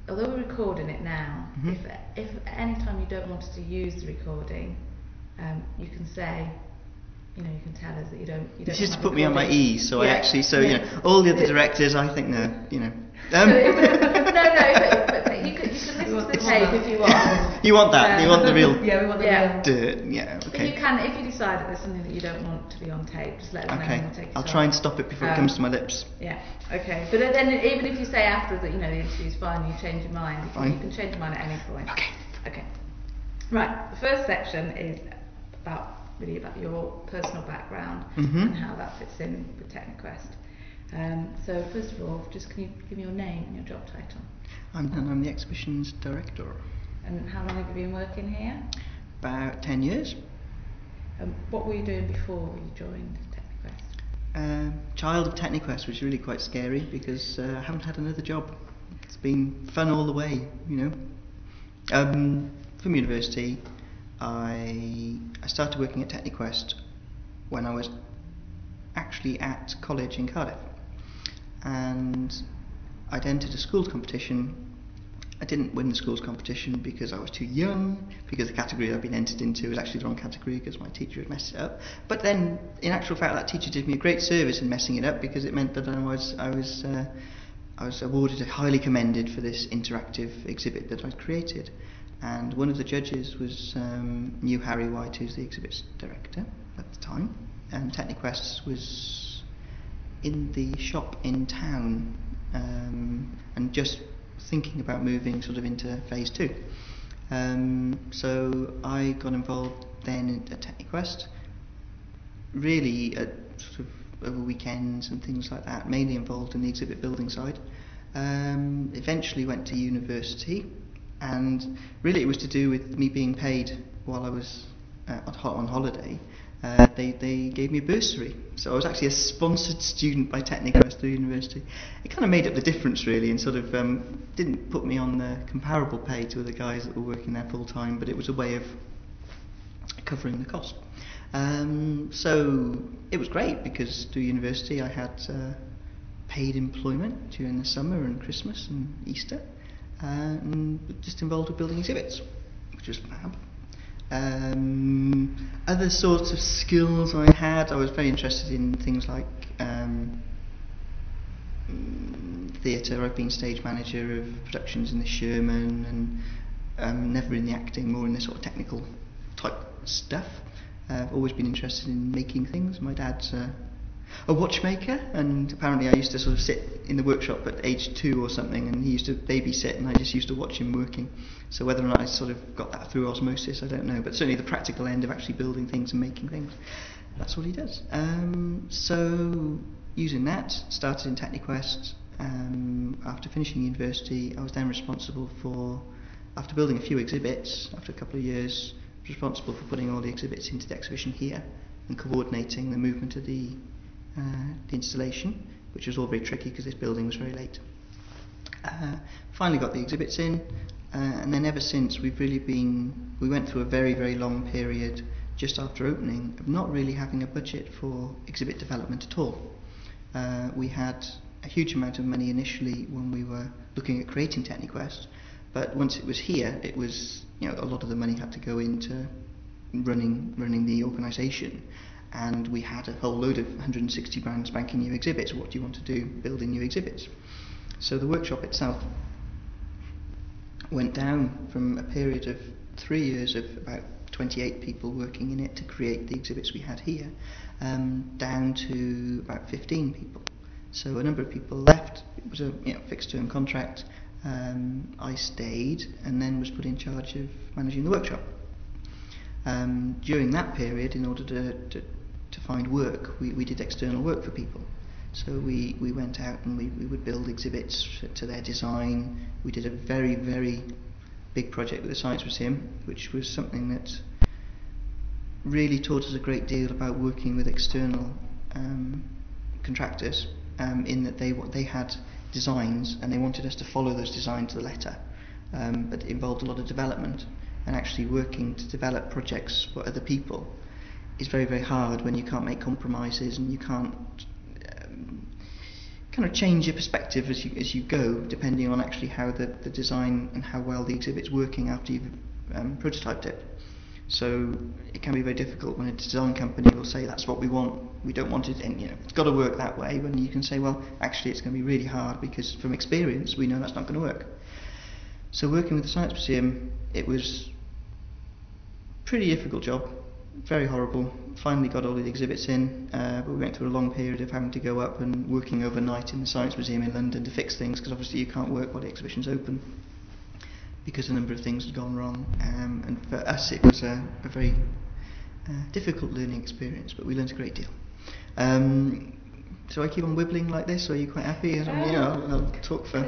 although we're recording it now, Mhm. if at any time you don't want us to use the recording, you can say, you can tell us that you don't. It's just to want put me on my recording. ease, so I Yeah. actually, all the other directors, I think they're, No, but you can listen to the tape if you want. You want that? You want the real Yeah, we want the Yeah. dirt? Yeah, But okay. you can, if you decide that there's something that you don't want to be on tape, just let us know Okay, and we'll take it I'll off. try and stop it before it comes to my lips. Yeah, okay. But then even if you say after that, the interview's fine, you change your mind, you can change your mind at any point. Okay. Okay. Right, the first section is about your personal background Mhm. and how that fits in with TechniQuest. So first of all, just can you give me your name and your job title? I'm the exhibitions director. And how long have you been working here? About 10 years. What were you doing before you joined TechniQuest? Child of TechniQuest, which is really quite scary because I haven't had another job. It's been fun all the way, From university, I started working at TechniQuest when I was actually at college in Cardiff, and I'd entered a schools competition. I didn't win the schools competition because I was too young, because the category I'd been entered into was actually the wrong category because my teacher had messed it up. But then, in actual fact, that teacher did me a great service in messing it up because it meant that I was awarded, highly commended for this interactive exhibit that I'd created. And one of the judges was knew Harry White, who's the exhibits director at the time, and TechniQuest was in the shop in town, and just thinking about moving sort of into phase 2. So I got involved then at TechniQuest, really at sort of over weekends and things like that, mainly involved in the exhibit building side. Eventually went to university, and really it was to do with me being paid while I was on holiday. They gave me a bursary, so I was actually a sponsored student by TechniQuest through university. It kind of made up the difference really, and sort of didn't put me on the comparable pay to other guys that were working there full time, but it was a way of covering the cost. So it was great because through university I had paid employment during the summer and Christmas and Easter, and just involved with building exhibits, which was fab. Other sorts of skills I had, I was very interested in things like theatre. I've been stage manager of productions in the Sherman, and never in the acting, more in the sort of technical type stuff. I've always been interested in making things. My dad's a watchmaker, and apparently I used to sort of sit in the workshop at age 2 or something, and he used to babysit, and I just used to watch him working. So whether or not I sort of got that through osmosis, I don't know, but certainly the practical end of actually building things and making things, that's what he does. So using that, started in TechniQuest. After finishing university, I was then responsible for, after building a few exhibits, after a couple of years, responsible for putting all the exhibits into the exhibition here and coordinating the movement of the installation, which was all very tricky because this building was very late. Finally got the exhibits in, and then ever since we went through a very, very long period just after opening of not really having a budget for exhibit development at all. We had a huge amount of money initially when we were looking at creating TechniQuest, but once it was here, it was, a lot of the money had to go into running the organisation. And we had a whole load of 160 brand spanking new exhibits. What do you want to do building new exhibits? So the workshop itself went down from a period of 3 years of about 28 people working in it to create the exhibits we had here, down to about 15 people. So a number of people left. It was a fixed term contract. I stayed and then was put in charge of managing the workshop. During that period, in order to find work, we did external work for people. So we went out and we would build exhibits to their design. We did a very, very big project with the Science Museum, which was something that really taught us a great deal about working with external contractors, in that they had designs and they wanted us to follow those designs to the letter, but it involved a lot of development, and actually working to develop projects for other people is very, very hard when you can't make compromises and you can't kind of change your perspective as you go, depending on actually how the design and how well the exhibit's working after you've prototyped it. So it can be very difficult when a design company will say that's what we want, we don't want it, and it's got to work that way. When you can say, well, actually it's going to be really hard because from experience we know that's not going to work. So working with the Science Museum, it was a pretty difficult job, very horrible. Finally got all of the exhibits in, but we went through a long period of having to go up and working overnight in the Science Museum in London to fix things, because obviously you can't work while the exhibition's open, because a number of things had gone wrong. And for us it was a very difficult learning experience, but we learned a great deal. So I keep on wibbling like this, or are you quite happy? I'll talk for...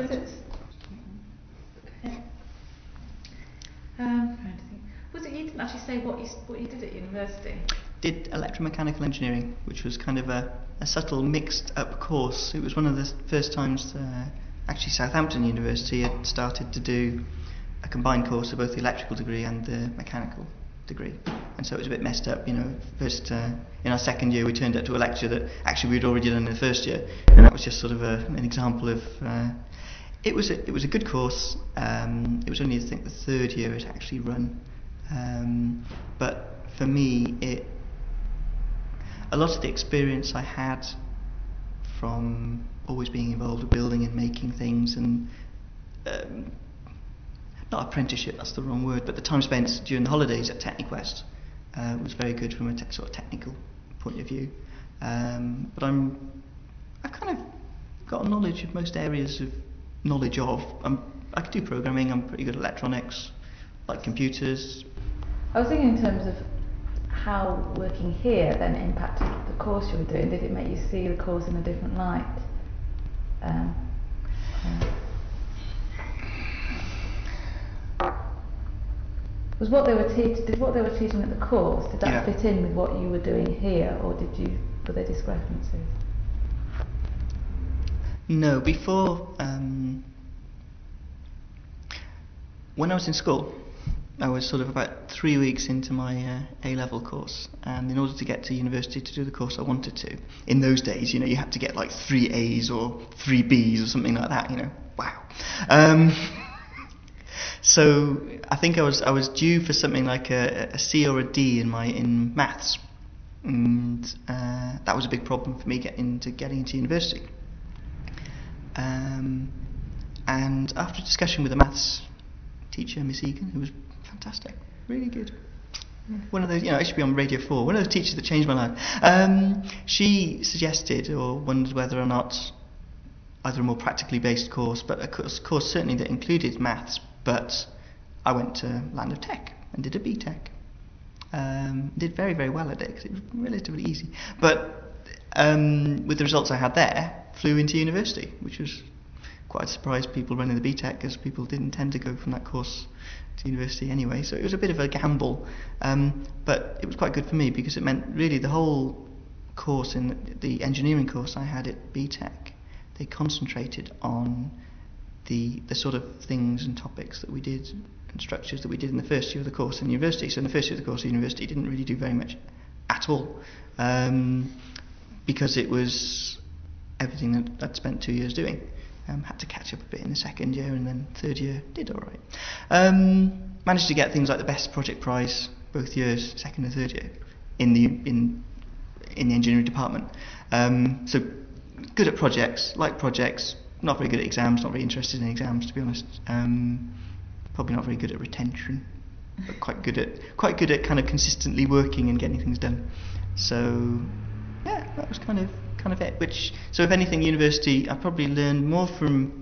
Was it, you didn't actually say what you did at university? Did electromechanical engineering, which was kind of a subtle mixed up course. It was one of the first times actually Southampton University had started to do a combined course of both the electrical degree and the mechanical degree, and so it was a bit messed up. First in our second year we turned up to a lecture that actually we'd already done in the first year, and that was just sort of an example of it was a good course. It was only, I think, the third year it actually run, but for me a lot of the experience I had from always being involved with building and making things, and not apprenticeship, that's the wrong word, but the time spent during the holidays at TechniQuest was very good from a sort of technical point of view. But I've kind of got a knowledge of most areas of knowledge of. I could do programming, I'm pretty good at electronics, like computers. I was thinking in terms of how working here then impacted the course you were doing. Did it make you see the course in a different light? Was what they were teaching at the course, did that fit in with what you were doing here, or were there discrepancies? No, before, when I was in school, I was sort of about 3 weeks into my A-level course, and in order to get to university to do the course I wanted to, in those days, you had to get like 3 A's or 3 B's or something like that, wow. So I think I was due for something like a C or a D in maths, and that was a big problem for me getting into university. And after a discussion with a maths teacher, Miss Egan, who was fantastic, really good, one of those, I should be on Radio 4, one of those teachers that changed my life, she suggested or wondered whether or not either a more practically based course, but a course certainly that included maths, but I went to Land of Tech and did a BTEC. Did very, very well at it because it was relatively easy, but with the results I had there, flew into university, which was quite a surprise. People running the BTEC, because people didn't tend to go from that course to university anyway, so it was a bit of a gamble, but it was quite good for me because it meant really the whole course in the engineering course I had at BTEC, they concentrated on the sort of things and topics that we did and structures that we did in the first year of the course in university. So in the first year of the course in university didn't really do very much at all, because it was everything that I'd spent 2 years doing. Had to catch up a bit in the second year, and then third year did all right. Managed to get things like the best project prize both years, second and third year, in the engineering department. So good at projects, like projects. Not very good at exams. Not very interested in exams, to be honest. Probably not very good at retention, but quite good at kind of consistently working and getting things done. So yeah, that was kind of it. So if anything, university, I probably learned more from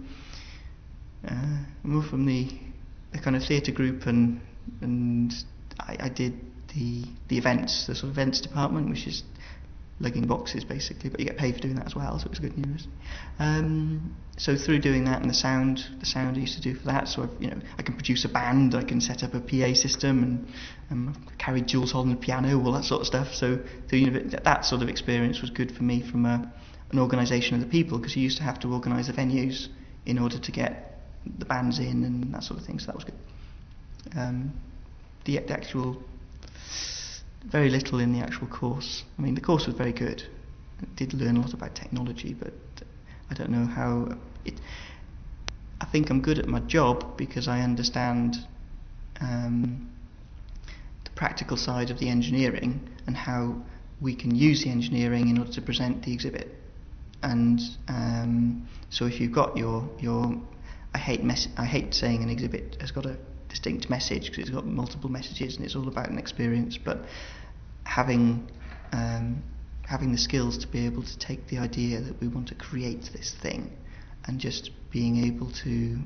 the kind of theatre group, and I did the events, the sort of events department, which is lugging boxes basically, but you get paid for doing that as well, so it was good in university. So through doing that, and the sound I used to do for that, so I can produce a band, I can set up a PA system, and carry Jules Holland piano, all that sort of stuff. So that sort of experience was good for me from an organisation of the people, because you used to have to organise the venues in order to get the bands in and that sort of thing, so that was good. The actual, very little in the actual course. I mean, the course was very good. I did learn a lot about technology, but I don't know how it. I think I'm good at my job because I understand the practical side of the engineering and how we can use the engineering in order to present the exhibit. And so if you've got your I hate saying an exhibit has got a distinct message because it's got multiple messages and it's all about an experience, but having the skills to be able to take the idea that we want to create this thing and just being able to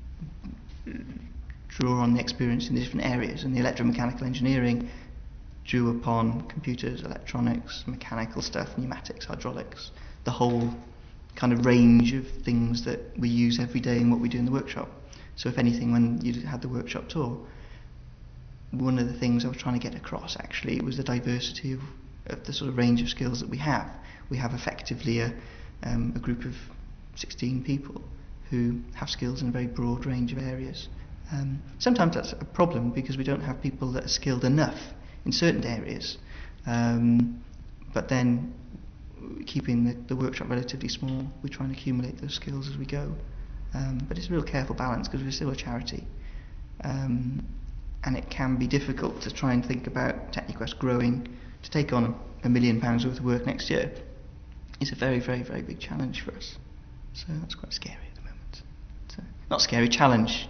draw on the experience in the different areas. And the electromechanical engineering drew upon computers, electronics, mechanical stuff, pneumatics, hydraulics, the whole kind of range of things that we use every day in what we do in the workshop. So if anything, when you had the workshop tour, one of the things I was trying to get across actually was the diversity of the sort of range of skills that we have. We have effectively a group of 16 people who have skills in a very broad range of areas. Sometimes that's a problem because we don't have people that are skilled enough in certain areas, but then keeping the workshop relatively small, we try and accumulate those skills as we go. But it's a real careful balance because we're still a charity, and it can be difficult to try and think about Techniquest growing to take on £1 million worth of work next year. It's a very, very, very big challenge for us. So that's quite scary at the moment. So, not scary, challenge.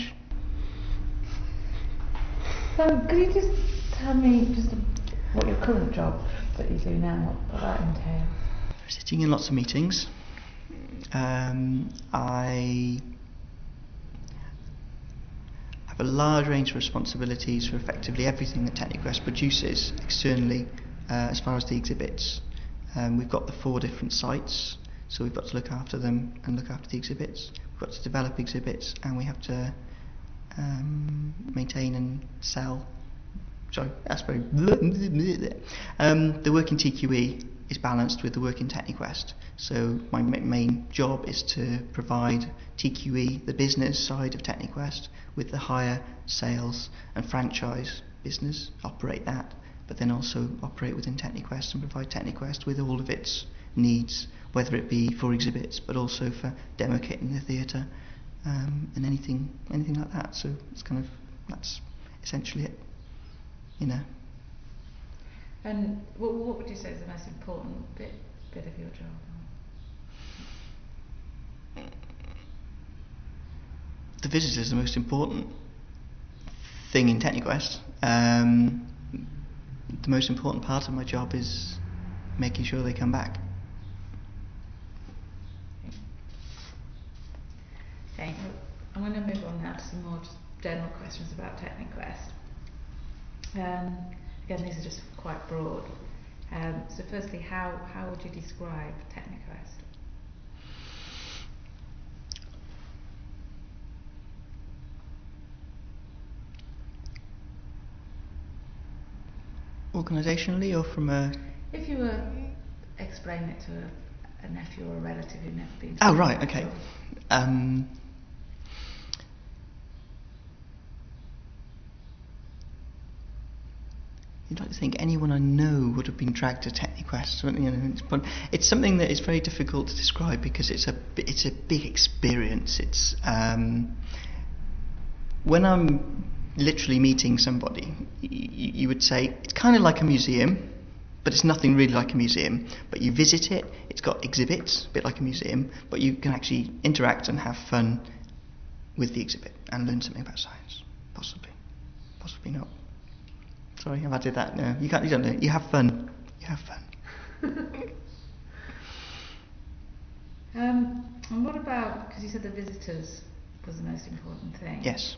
Could you just tell me what your current job that you do now, what that entails? Sitting in lots of meetings. I have a large range of responsibilities for effectively everything that Techniquest produces externally as far as the exhibits. We've got the 4 different sites, so we've got to look after them and look after the exhibits. We've got to develop exhibits and we have to maintain and sell. Sorry, that's very. The work in TQE is balanced with the work in Techniquest. So my main job is to provide TQE, the business side of Techniquest, with the hire, sales and franchise business, operate that, but then also operate within Techniquest and provide Techniquest with all of its needs, whether it be for exhibits but also for demo kit in the theatre, and anything like that. So that's essentially it. And what would you say is the most important bit of your job? The visitor is the most important thing in Techniquest. The most important part of my job is making sure they come back. Okay, I'm going to move on now to some more just general questions about Techniquest. Again, these are just quite broad. So firstly, how would you describe Techniquest? Organisationally or from a... If you were explaining it to a nephew or a relative who'd never been to... Oh, right, okay. You'd like to think anyone I know would have been dragged to Techniquest. It's something that is very difficult to describe because it's a big experience. It's when I'm literally meeting somebody, you would say it's kind of like a museum, but it's nothing really like a museum. But you visit it, it's got exhibits, a bit like a museum, but you can actually interact and have fun with the exhibit and learn something about science. Possibly not. Sorry, if I did that. No, you can't. You don't do it. You have fun. And what about, because you said the visitors was the most important thing. Yes.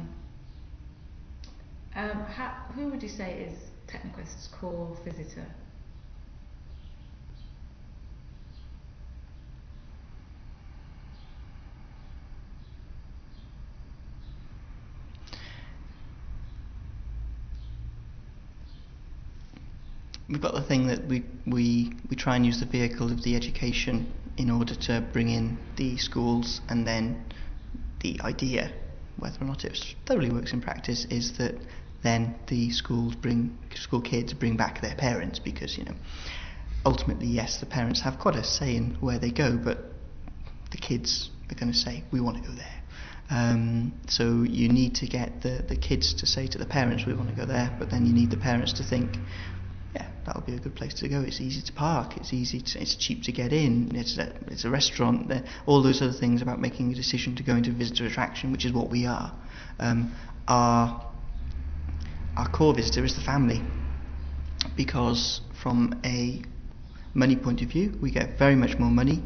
Who would you say is Techniquest's core visitor? We've got the thing that we try and use the vehicle of the education in order to bring in the schools, and then the idea, whether or not it thoroughly works in practice, is that then the school kids bring back their parents, because ultimately yes, the parents have quite a say in where they go, but the kids are going to say, we want to go there. So you need to get the kids to say to the parents, we want to go there, but then you need the parents to think, yeah, that'll be a good place to go. It's easy to park. It's cheap to get in. It's a restaurant. All those other things about making a decision to go into a visitor attraction, which is what we are. Our core visitor is the family, because from a money point of view, we get very much more money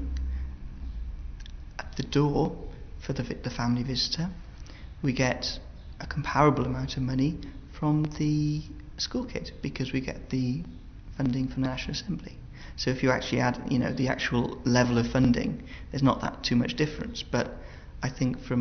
at the door for the family visitor. We get a comparable amount of money from the school kid, because we get the funding from the National Assembly. So if you actually add, the actual level of funding, there's not that too much difference. But I think from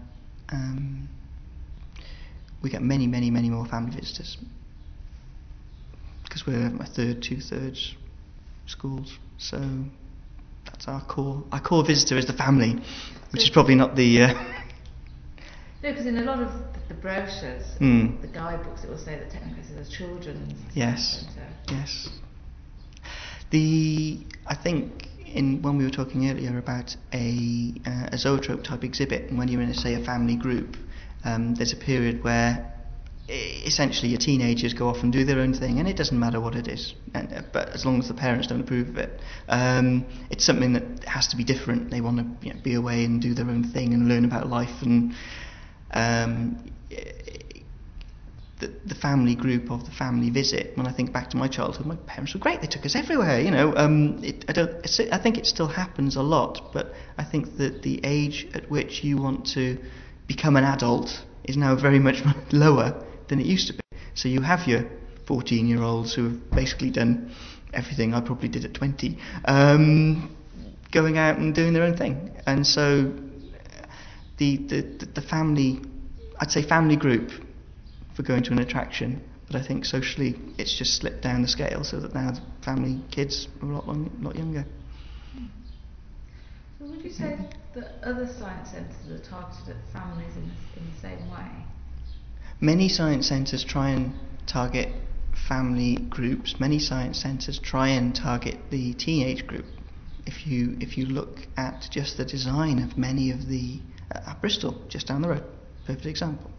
we get many, many, many more family visitors, because we're a third, 2/3 schools. So that's our core. Our core visitor is the family, which is probably not the. No, because in a lot of the brochures, the guidebooks, it will say that Techniquest is a children's centre. Yes. I think when we were talking earlier about a zoetrope type exhibit, and when you're in, say, a family group, there's a period where essentially your teenagers go off and do their own thing, and it doesn't matter what it is, but as long as the parents don't approve of it, it's something that has to be different. They want to be away and do their own thing and learn about life, and the family group of the family visit. When I think back to my childhood, my parents were great. They took us everywhere. I think it still happens a lot, but I think that the age at which you want to become an adult is now very much lower than it used to be. So you have your 14-year-olds who have basically done everything I probably did at 20, going out and doing their own thing. And so the family, I'd say family group for going to an attraction, but I think socially it's just slipped down the scale, so that now the family kids are a lot younger. So would you say that other science centres are targeted at families in the same way? Many science centres try and target family groups. Many science centres try and target the teenage group. If you look at just the design of many of the at Bristol, just down the road, perfect example.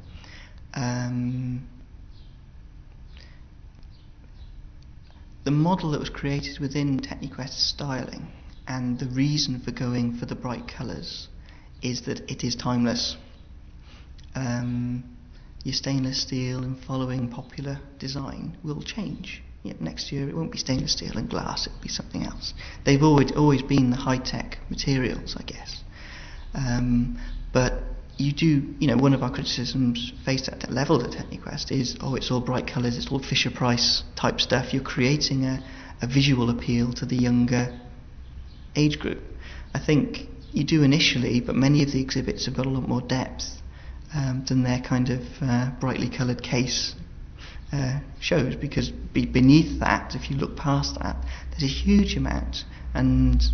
The model that was created within Techniquest styling, and the reason for going for the bright colours, is that it is timeless. Your stainless steel and following popular design will change. Next year it won't be stainless steel and glass, it'll be something else. They've always been the high-tech materials, I guess. But you do, one of our criticisms faced at leveled at Techniquest is, it's all bright colours, it's all Fisher-Price type stuff. You're creating a visual appeal to the younger age group. I think you do initially, but many of the exhibits have got a lot more depth than their kind of brightly coloured case shows, because beneath that, if you look past that, there's a huge amount, and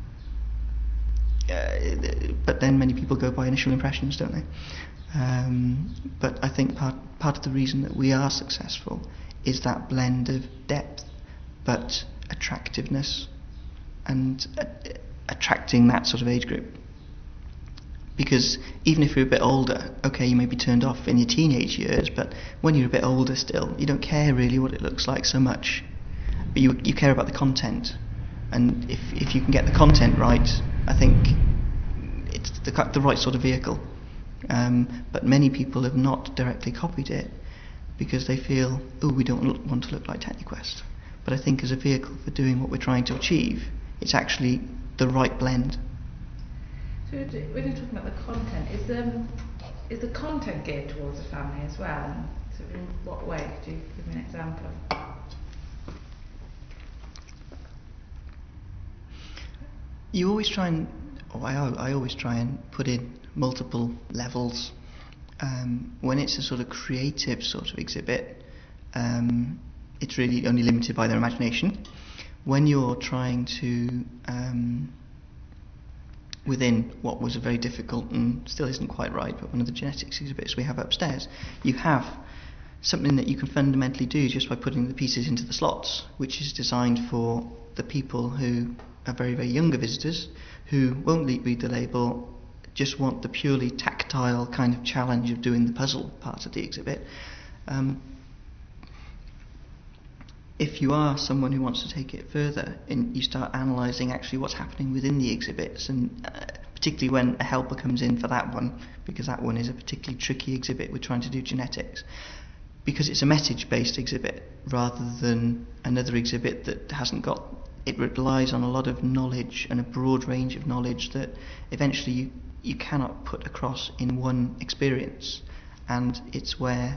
but then many people go by initial impressions, don't they? But I think part of the reason that we are successful is that blend of depth but attractiveness, and attracting that sort of age group. Because even if you're a bit older, okay, you may be turned off in your teenage years, but when you're a bit older still, you don't care really what it looks like so much, but you care about the content. And if you can get the content right, I think it's the right sort of vehicle. But many people have not directly copied it because they feel, we don't want to look like Techniquest. But I think as a vehicle for doing what we're trying to achieve, it's actually the right blend. So when you're talking about the content, is the content geared towards a family as well? And so in what way? Could you give me an example? You always try and, I always try and put in multiple levels. When it's a sort of creative sort of exhibit, it's really only limited by their imagination. When you're trying to, within what was a very difficult and still isn't quite right, but one of the genetics exhibits we have upstairs, you have something that you can fundamentally do just by putting the pieces into the slots, which is designed for the people who are very, very younger visitors who won't read the label, just want the purely tactile kind of challenge of doing the puzzle part of the exhibit. If you are someone who wants to take it further and you start analysing actually what's happening within the exhibits, and particularly when a helper comes in for that one, because that one is a particularly tricky exhibit, we're trying to do genetics, because it's a message-based exhibit rather than another exhibit that hasn't got, it relies on a lot of knowledge and a broad range of knowledge that eventually you cannot put across in one experience. And it's where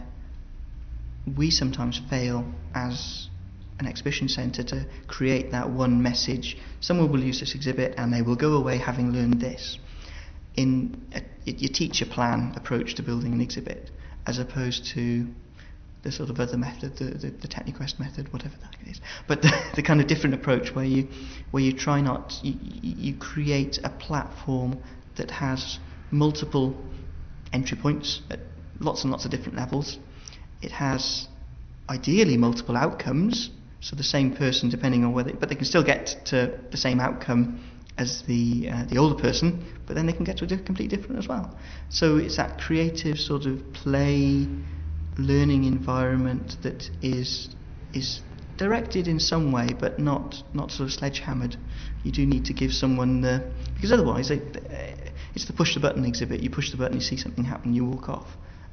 we sometimes fail as an exhibition centre to create that one message. Someone will use this exhibit and they will go away having learned this. In your teacher plan approach to building an exhibit, as opposed to the sort of other method, the TechniQuest method, whatever that is. But the kind of different approach where you try not, you create a platform that has multiple entry points at lots and lots of different levels. It has ideally multiple outcomes, so the same person, depending on whether, but they can still get to the same outcome as the older person, but then they can get to a completely different as well. So it's that creative sort of play, learning environment that is directed in some way, but not sort of sledgehammered. You do need to give someone because otherwise it's the push the button exhibit. You push the button, you see something happen, you walk off.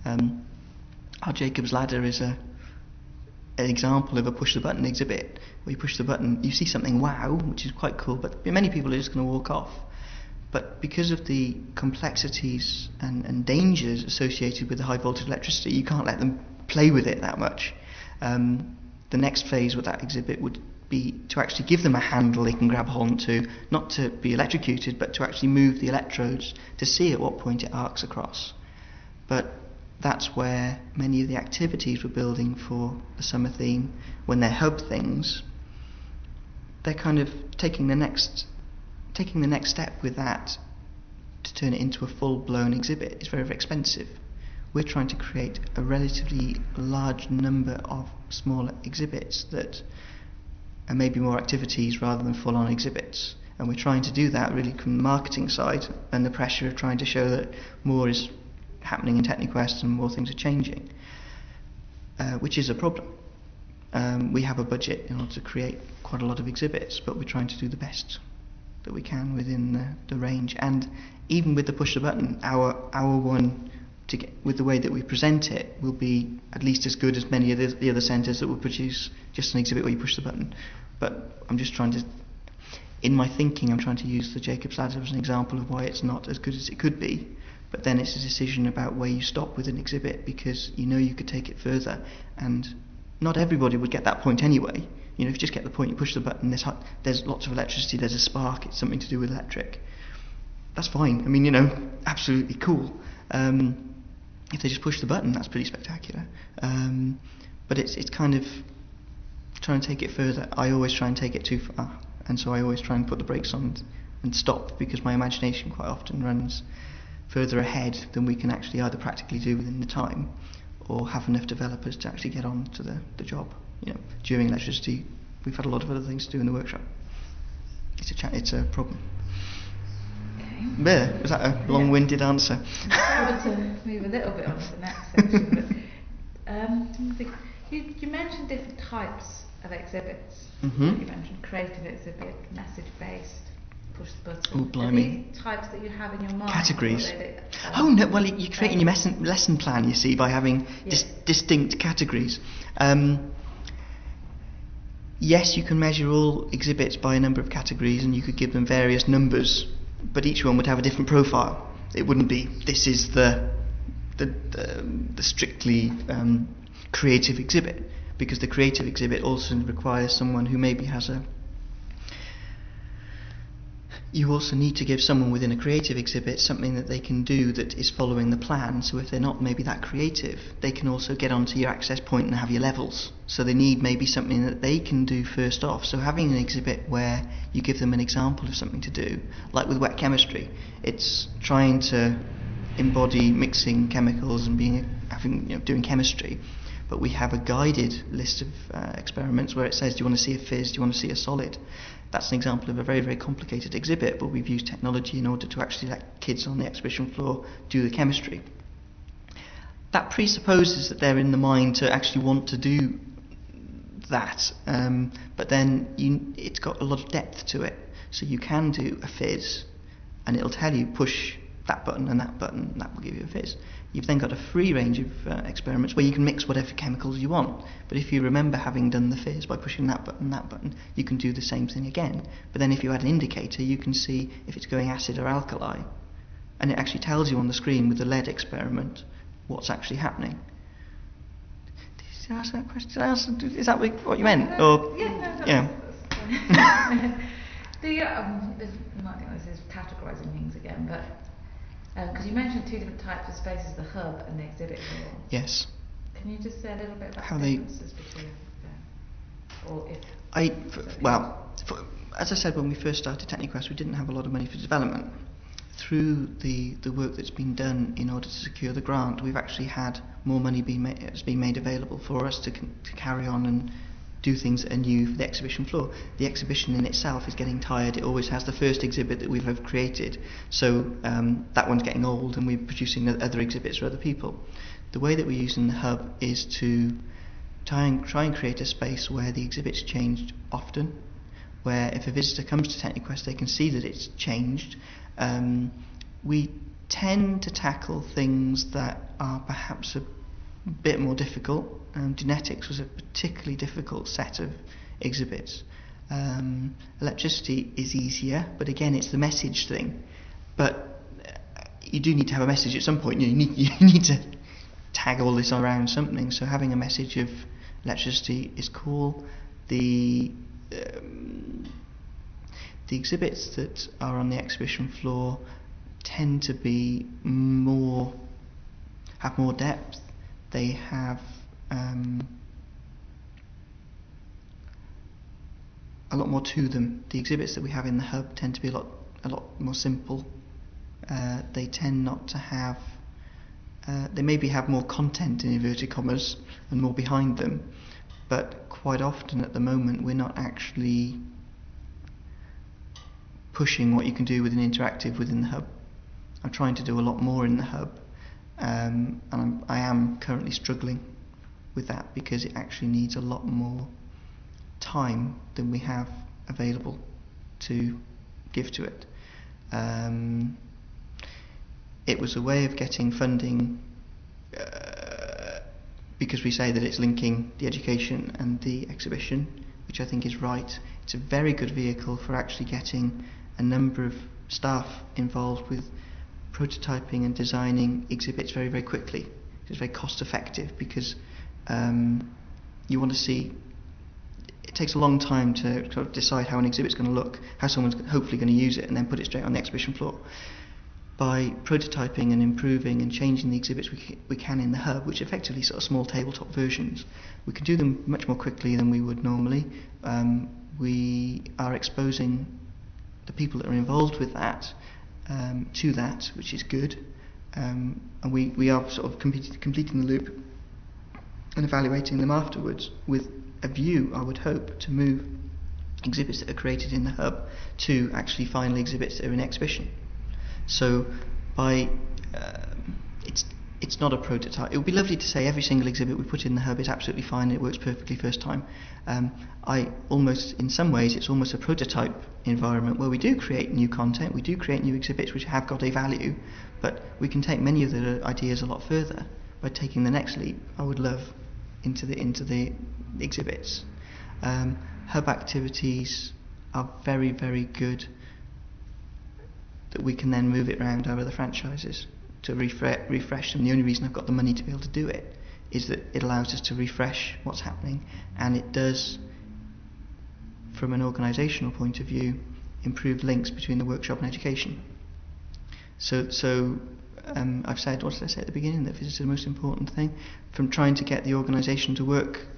Our Jacob's Ladder is an example of a push the button exhibit, where you push the button, you see something wow, which is quite cool, but many people are just going to walk off. But because of the complexities and dangers associated with the high voltage electricity, you can't let them play with it that much. The next phase with that exhibit would be to actually give them a handle they can grab hold to, not to be electrocuted, but to actually move the electrodes to see at what point it arcs across. But that's where many of the activities we're building for the summer theme, when they're hub things, they're kind of taking the next step with that to turn it into a full-blown exhibit. It's very, very expensive. We're trying to create a relatively large number of smaller exhibits that are maybe more activities rather than full-on exhibits. And we're trying to do that really from the marketing side and the pressure of trying to show that more is happening in TechniQuest and more things are changing, which is a problem. We have a budget in order to create quite a lot of exhibits, but we're trying to do the best that we can within the range. And even with the push the button, our one, with the way that we present it, will be at least as good as many of the other centres that will produce just an exhibit where you push the button. But I'm just trying to, in my thinking, I'm trying to use the Jacob's Ladder as an example of why it's not as good as it could be. But then it's a decision about where you stop with an exhibit, because you know you could take it further, and not everybody would get that point anyway. You know, if you just get the point, you push the button, there's lots of electricity, there's a spark, it's something to do with electric. That's fine. I mean, you know, absolutely cool. If they just push the button, that's pretty spectacular. But it's kind of trying to take it further. I always try and take it too far, and so I always try and put the brakes on and stop, because my imagination quite often runs further ahead than we can actually either practically do within the time or have enough developers to actually get on to the job. You know, during electricity, we've had a lot of other things to do in the workshop. It's a problem. Okay. There, was that a long-winded answer? I want to move a little bit on to the next section. But, you mentioned different types of exhibits. Mm-hmm. You mentioned creative exhibit, message-based, push the button. Oh, blimey. Are these types that you have in your mind? Categories. Oh no, well you create in your lesson plan, you see, by having distinct categories. Yes, you can measure all exhibits by a number of categories, and you could give them various numbers, but each one would have a different profile. It wouldn't be, this is the strictly creative exhibit, because the creative exhibit also requires someone who maybe has you also need to give someone within a creative exhibit something that they can do that is following the plan. So if they're not maybe that creative, they can also get onto your access point and have your levels. So they need maybe something that they can do first off. So having an exhibit where you give them an example of something to do, like with wet chemistry, it's trying to embody mixing chemicals and doing chemistry. but we have a guided list of experiments where it says, do you want to see a fizz, do you want to see a solid? That's an example of a very, very complicated exhibit, but we've used technology in order to actually let kids on the exhibition floor do the chemistry. That presupposes that they're in the mind to actually want to do that, but then it's got a lot of depth to it. So you can do a fizz, and it'll tell you push that button and that button, that will give you a fizz. You've then got a free range of experiments where you can mix whatever chemicals you want. But if you remember having done the fizz by pushing that button, you can do the same thing again. But then if you add an indicator, you can see if it's going acid or alkali. And it actually tells you on the screen with the lead experiment what's actually happening. Did you ask that question? Is that what you meant? Or, yeah. I might think this is categorising things again, but because you mentioned two different types of spaces, the hub and the exhibit hall. Yes. Can you just say a little bit about how the they differences between them? Or if... as I said, when we first started TechniQuest, we didn't have a lot of money for development. Through the work that's been done in order to secure the grant, we've actually had more money being made available for us to carry on and do things anew for the exhibition floor. The exhibition in itself is getting tired. It always has the first exhibit that we've ever created, so that one's getting old, and we're producing other exhibits for other people. The way that we're using the hub is to try and create a space where the exhibit's changed often, where if a visitor comes to TechniQuest they can see that it's changed. We tend to tackle things that are perhaps a bit more difficult. Genetics was a particularly difficult set of exhibits. Electricity is easier, but again it's the message thing. But you do need to have a message at some point. You need to tag all this around something. So having a message of electricity is cool. The exhibits that are on the exhibition floor tend to be have more depth. They have a lot more to them. The exhibits that we have in the hub tend to be a lot more simple. They tend not to have. They maybe have more content in inverted commas and more behind them, but quite often at the moment we're not actually pushing what you can do with an interactive within the hub. I'm trying to do a lot more in the hub, and I am currently struggling with that because it actually needs a lot more time than we have available to give to it. It was a way of getting funding because we say that it's linking the education and the exhibition, which I think is right. It's a very good vehicle for actually getting a number of staff involved with prototyping and designing exhibits very, very quickly. It's very cost effective because you want to see. It takes a long time to sort of decide how an exhibit's going to look, how someone's hopefully going to use it, and then put it straight on the exhibition floor. By prototyping and improving and changing the exhibits we can in the hub, which are effectively sort of small tabletop versions, we can do them much more quickly than we would normally. We are exposing the people that are involved with that to that, which is good, and we are sort of completing the loop and evaluating them afterwards with a view, I would hope, to move exhibits that are created in the hub to actually final exhibits that are in exhibition. So it's not a prototype. It would be lovely to say every single exhibit we put in the hub is absolutely fine, it works perfectly first time. In some ways it's almost a prototype environment where we do create new content, we do create new exhibits which have got a value, but we can take many of the ideas a lot further by taking the next leap, I would love, into the exhibits. Hub activities are very, very good, that we can then move it around our other franchises to refresh them. The only reason I've got the money to be able to do it is that it allows us to refresh what's happening, and it does, from an organisational point of view, improve links between the workshop and education. So I've said, what did I say at the beginning, that this is the most important thing, from trying to get the organisation to work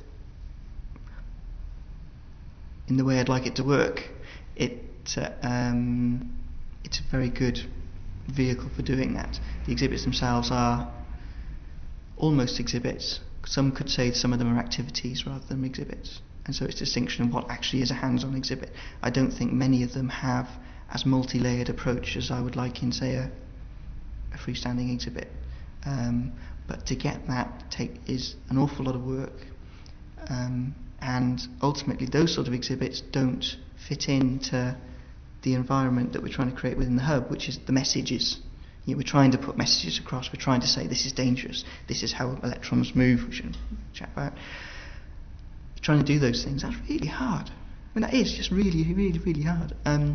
in the way I'd like it to work. It's a very good vehicle for doing that. The exhibits themselves are almost exhibits, some could say some of them are activities rather than exhibits, and so it's distinction of what actually is a hands-on exhibit. I don't think many of them have as multi-layered approach as I would like in, say, a freestanding exhibit. But to get that is an awful lot of work, and ultimately those sort of exhibits don't fit into the environment that we're trying to create within the hub, which is the messages. We're trying to put messages across. We're trying to say this is dangerous. This is how electrons move. We should chat about. Trying to do those things, that's really hard. I mean, that is just really, really, really hard.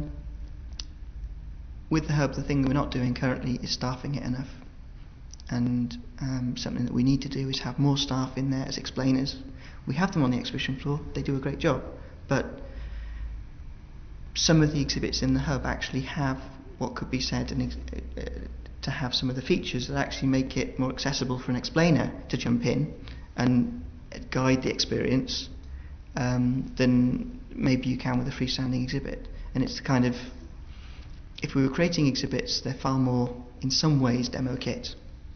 With the hub, the thing that we're not doing currently is staffing it enough. And something that we need to do is have more staff in there as explainers. We have them on the exhibition floor. They do a great job. But some of the exhibits in the hub actually have what could be said to have some of the features that actually make it more accessible for an explainer to jump in and guide the experience than maybe you can with a freestanding exhibit. And it's the kind of, if we were creating exhibits, they're far more, in some ways, demo kit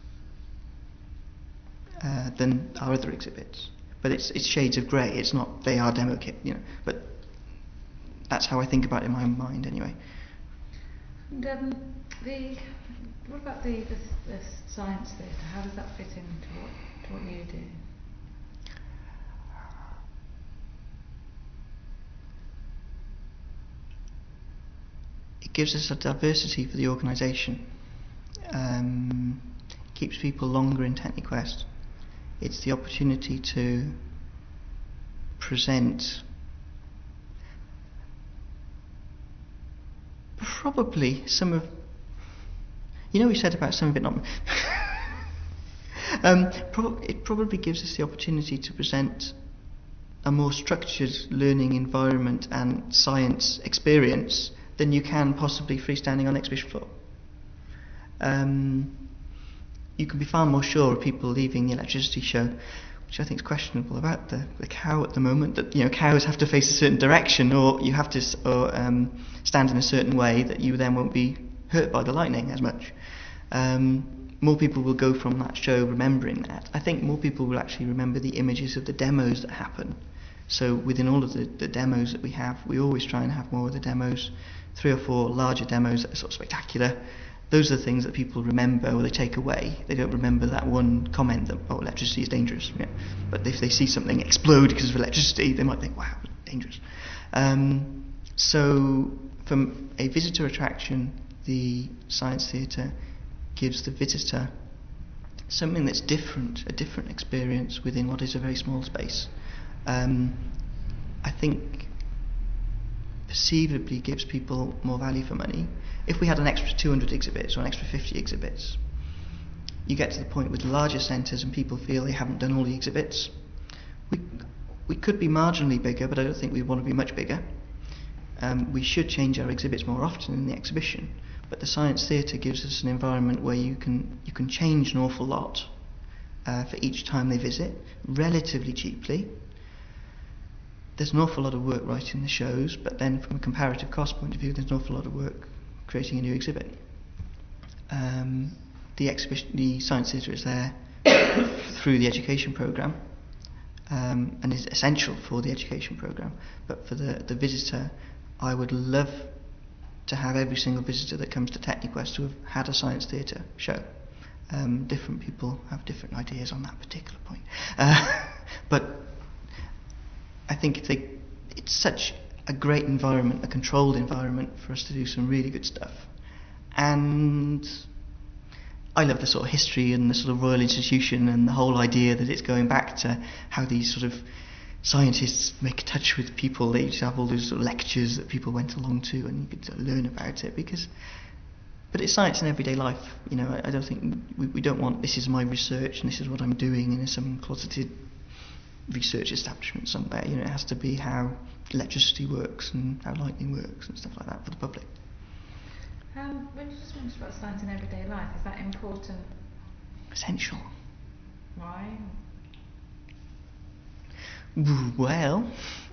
than our other exhibits. But it's shades of grey. It's not they are demo kit, But that's how I think about it in my own mind, anyway. And what about the science theatre? How does that fit into what you do? It gives us a diversity for the organisation. Keeps people longer in TechniQuest. It's the opportunity to present probably some of, we said about some of it not. It probably gives us the opportunity to present a more structured learning environment and science experience than you can possibly freestanding on the exhibition floor. You can be far more sure of people leaving the electricity show, which I think is questionable about the cow at the moment, that cows have to face a certain direction, or you have to stand in a certain way that you then won't be hurt by the lightning as much. More people will go from that show remembering that. I think more people will actually remember the images of the demos that happen. So within all of the demos that we have, we always try and have more of the demos, 3 or 4 larger demos that are sort of spectacular. Those are the things that people remember or they take away. They don't remember that one comment that, electricity is dangerous. Yeah. But if they see something explode because of electricity, they might think, wow, dangerous. So from a visitor attraction, the science theatre gives the visitor something that's different, a different experience within what is a very small space. I think perceivably gives people more value for money. If we had an extra 200 exhibits or an extra 50 exhibits, you get to the point with larger centres and people feel they haven't done all the exhibits. We could be marginally bigger, but I don't think we want to be much bigger. We should change our exhibits more often in the exhibition, but the science theatre gives us an environment where you can change an awful lot for each time they visit, relatively cheaply. There's an awful lot of work writing the shows, but then from a comparative cost point of view, there's an awful lot of work creating a new exhibit. The science theatre is there through the education programme, and is essential for the education programme. But for the visitor, I would love to have every single visitor that comes to TechniQuest to have had a science theatre show. Different people have different ideas on that particular point. But I think it's such a great environment, a controlled environment for us to do some really good stuff. And I love the sort of history and the sort of Royal Institution and the whole idea that it's going back to how these sort of scientists make touch with people. They used to have all those sort of lectures that people went along to and you could sort of learn about it but it's science in everyday life. I don't think we don't want, this is my research and this is what I'm doing in some closeted research establishment somewhere. It has to be how electricity works and how lightning works and stuff like that for the public. When you just mentioned about science in everyday life, is that important? Essential. Why? Well,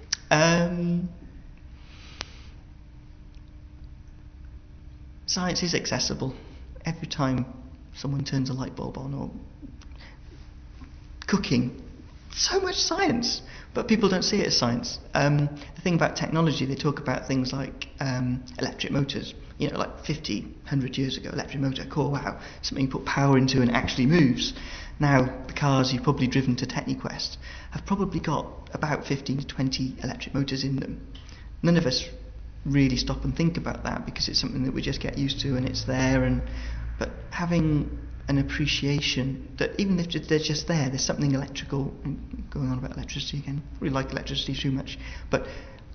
science is accessible. Every time someone turns a light bulb on, or cooking, so much science, but people don't see it as science. The thing about technology, they talk about things like electric motors. You know, like 50, 100 years ago, electric motor, cool, wow, something you put power into and it actually moves. Now, the cars you've probably driven to TechniQuest have probably got about 15 to 20 electric motors in them. None of us really stop and think about that because it's something that we just get used to and it's there. But having an appreciation that even if they're just there, there's something electrical. Going on about electricity again, I really like electricity too much, but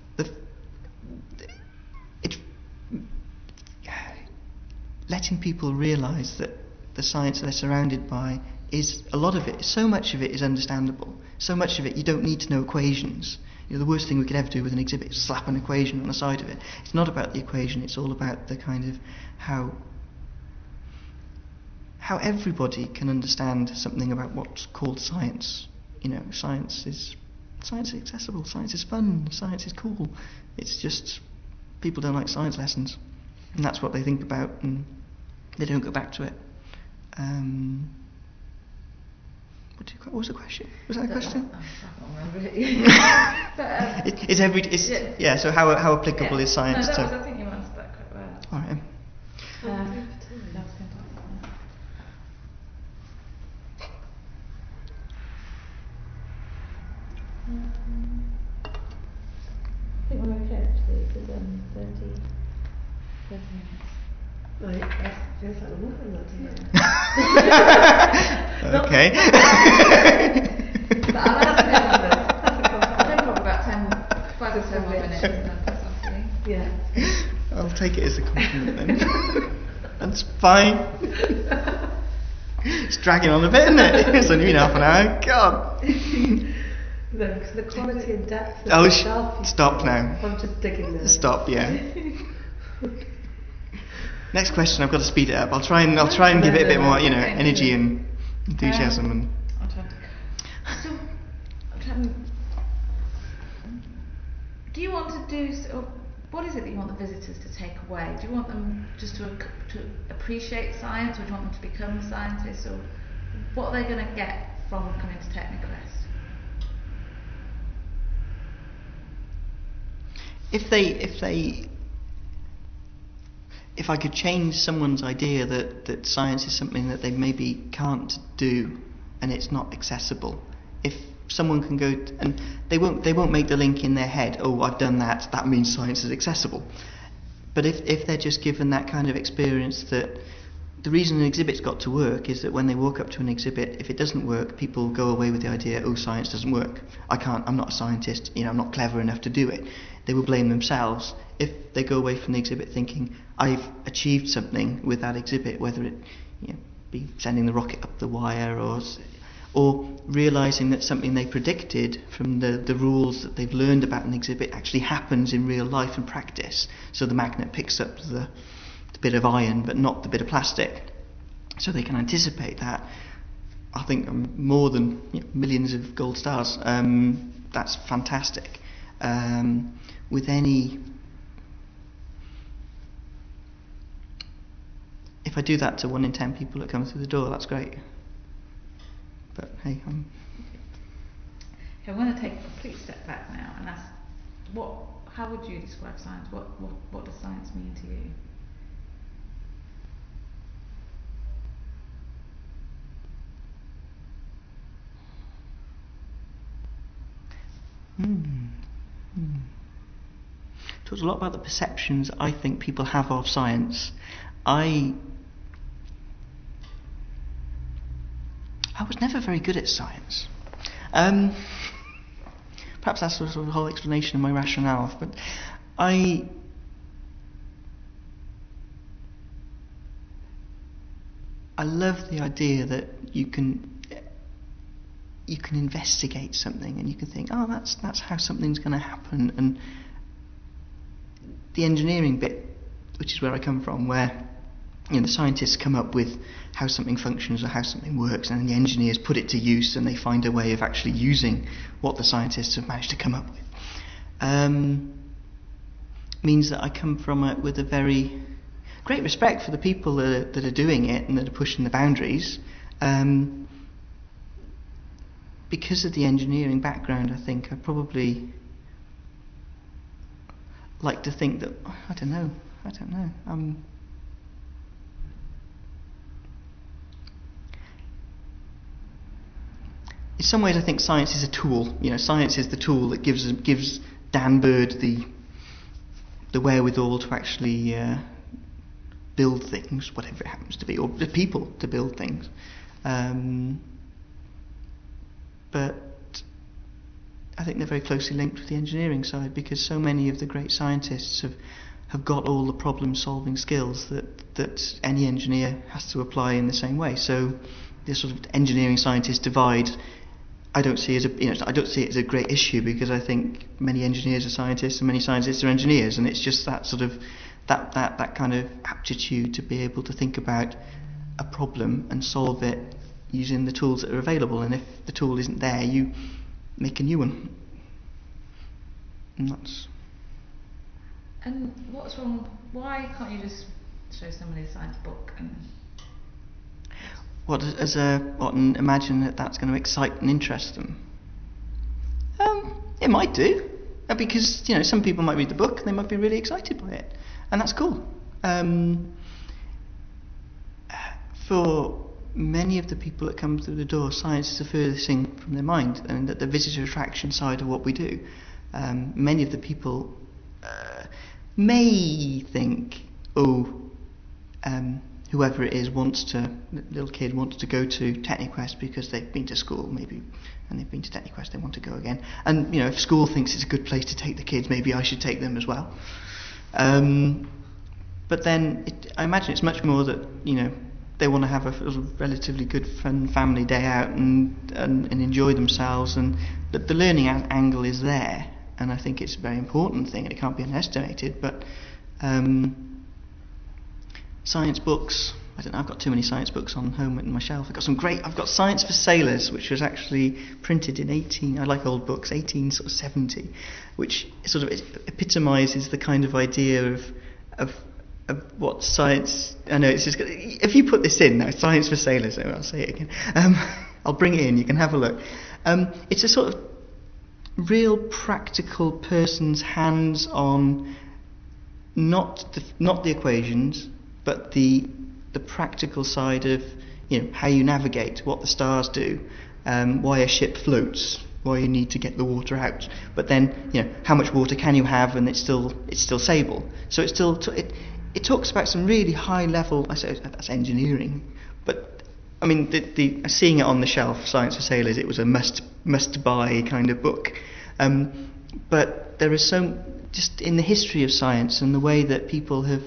letting people realise that the science they're surrounded by is, a lot of it, so much of it is understandable. So much of it you don't need to know equations. You know, the worst thing we could ever do with an exhibit is slap an equation on the side of it. It's not about the equation, it's all about the kind of how everybody can understand something about what's called science. You know, science is accessible, science is fun, science is cool. It's just people don't like science lessons, and that's what they think about, and they don't go back to it. What was the question? Was that a question? I can't remember it. Yeah. So how applicable is science no, to? I think you answered that quite well. All right. I think we're okay actually, because 30 minutes. Right, that feels like an awful lot to know. Okay. But I'll ask them probably about 5 or 10 more minutes and then pass on to you. Yeah. I'll take it as a compliment then. That's fine. It's dragging on a bit, isn't it? It's only been half an hour. God. No, because the quality and depth of the stuff. Stop now. I'm just digging there. Stop, yeah. Next question, I've got to speed it up. I'll try and give it a bit more, energy and enthusiasm and. I'll try to. Do you want to do? What is it that you want the visitors to take away? Do you want them just to appreciate science, or do you want them to become scientists, or what are they going to get from coming to TechniQuest? If I could change someone's idea that science is something that they maybe can't do and it's not accessible, if someone can go and they won't make the link in their head, oh, I've done that means science is accessible. But if they're just given that kind of experience, that the reason an exhibit's got to work is that when they walk up to an exhibit, if it doesn't work, people go away with the idea, oh, science doesn't work. I'm not a scientist, I'm not clever enough to do it. They will blame themselves. If they go away from the exhibit thinking, I've achieved something with that exhibit, whether it be sending the rocket up the wire or realising that something they predicted from the rules that they've learned about an exhibit actually happens in real life and practice. So the magnet picks up the bit of iron but not the bit of plastic, so they can anticipate that. I think more than millions of gold stars. That's fantastic. With any, if I do that to 1 in 10 people that come through the door, that's great. But hey, Okay, I'm going to take a complete step back now and ask, how would you describe science? What does science mean to you? Talks a lot about the perceptions I think people have of science. I was never very good at science. Perhaps that's sort of the whole explanation of my rationale. But I love the idea that you can investigate something and you can think, oh, that's how something's going to happen. And the engineering bit, which is where I come from, where the scientists come up with how something functions or how something works, and then the engineers put it to use and they find a way of actually using what the scientists have managed to come up with, means that I come from it with a very great respect for the people that are doing it and that are pushing the boundaries, because of the engineering background, I think I probably like to think that I don't know. In some ways, I think science is a tool. Science is the tool that gives Dan Bird the wherewithal to actually build things, whatever it happens to be, or the people to build things. But I think they're very closely linked with the engineering side, because so many of the great scientists have got all the problem-solving skills that any engineer has to apply in the same way. So the sort of engineering-scientist divide, I don't see it as a great issue, because I think many engineers are scientists and many scientists are engineers, and it's just that sort of that kind of aptitude to be able to think about a problem and solve it using the tools that are available. And if the tool isn't there, you make a new one. And what's wrong? Why can't you just show somebody a science book and and imagine that that's going to excite and interest them? It might do, because some people might read the book and they might be really excited by it, and that's cool. For many of the people that come through the door, science is the furthest thing from their mind, and that the visitor attraction side of what we do. Many of the people may think, whoever it is little kid wants to go to Techniquest because they've been to school maybe, and they've been to Techniquest, they want to go again. And if school thinks it's a good place to take the kids, maybe I should take them as well. But then I imagine it's much more that they want to have a sort of relatively good fun family day out and enjoy themselves, and that the learning angle is there, and I think it's a very important thing and it can't be underestimated. But science books, I don't know, I've got too many science books on home in my shelf. I've got Science for Sailors, which was actually printed in I like old books, 1870, which sort of epitomises the kind of idea of what science. I know it's just, if you put this in now, Science for Sailors, I'll say it again. I'll bring it in, you can have a look. It's a sort of real practical person's hands on, not the equations, but the practical side of how you navigate, what the stars do, why a ship floats, why you need to get the water out, but then how much water can you have and it's still sable. So it talks about some really high level, I say that's engineering, but I mean seeing it on the shelf, Science for Sailors, it was a must buy kind of book. But there is so, just in the history of science and the way that people have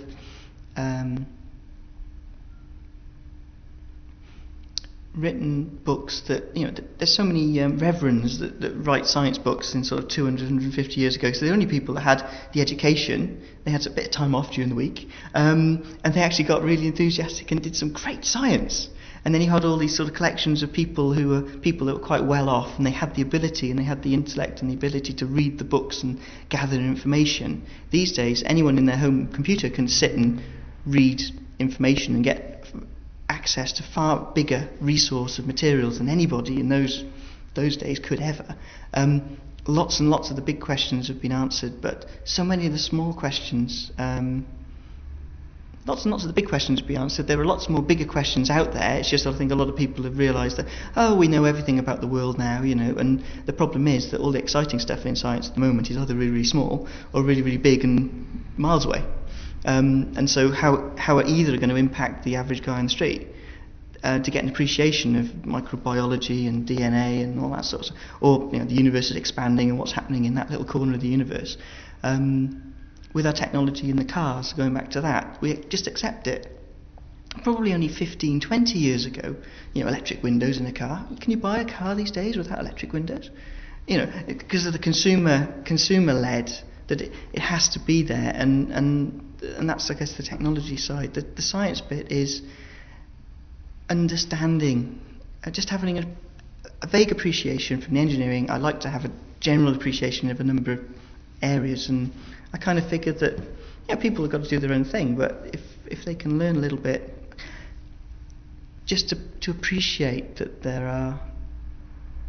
written books, that there's so many reverends that write science books in sort of 250 years ago. So the only people that had the education, they had a bit of time off during the week, and they actually got really enthusiastic and did some great science. And then you had all these sort of collections of people that were quite well off, and they had the ability and they had the intellect and the ability to read the books and gather information. These days, anyone in their home computer can sit and read information and get access to far bigger resource of materials than anybody in those days could ever. Lots and lots of the big questions have been answered, but so many of the small questions, lots and lots of the big questions have been answered. There are lots more bigger questions out there. It's just I think a lot of people have realised that, we know everything about the world now, and the problem is that all the exciting stuff in science at the moment is either really, really small or really, really big and miles away. And so how are either going to impact the average guy on the street to get an appreciation of microbiology and DNA and all that sort of stuff, or the universe is expanding and what's happening in that little corner of the universe. With our technology in the cars, going back to that, we just accept it. Probably only 15, 20 years ago, electric windows in a car. Can you buy a car these days without electric windows? Because of the consumer-led, that it has to be there, and that's, I guess, the technology side. The science bit is understanding, just having a vague appreciation from the engineering. I like to have a general appreciation of a number of areas, and I kind of figured that people have got to do their own thing, but if they can learn a little bit, just to appreciate that there are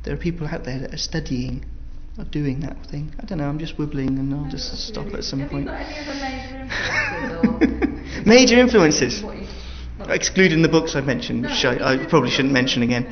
there are people out there that are studying or doing that thing. I don't know, I'm just wibbling and I'll just stop at some point. Have you got any other major influences? Or Major influences? What you- Excluding the books I've mentioned, No, which I probably shouldn't mention again.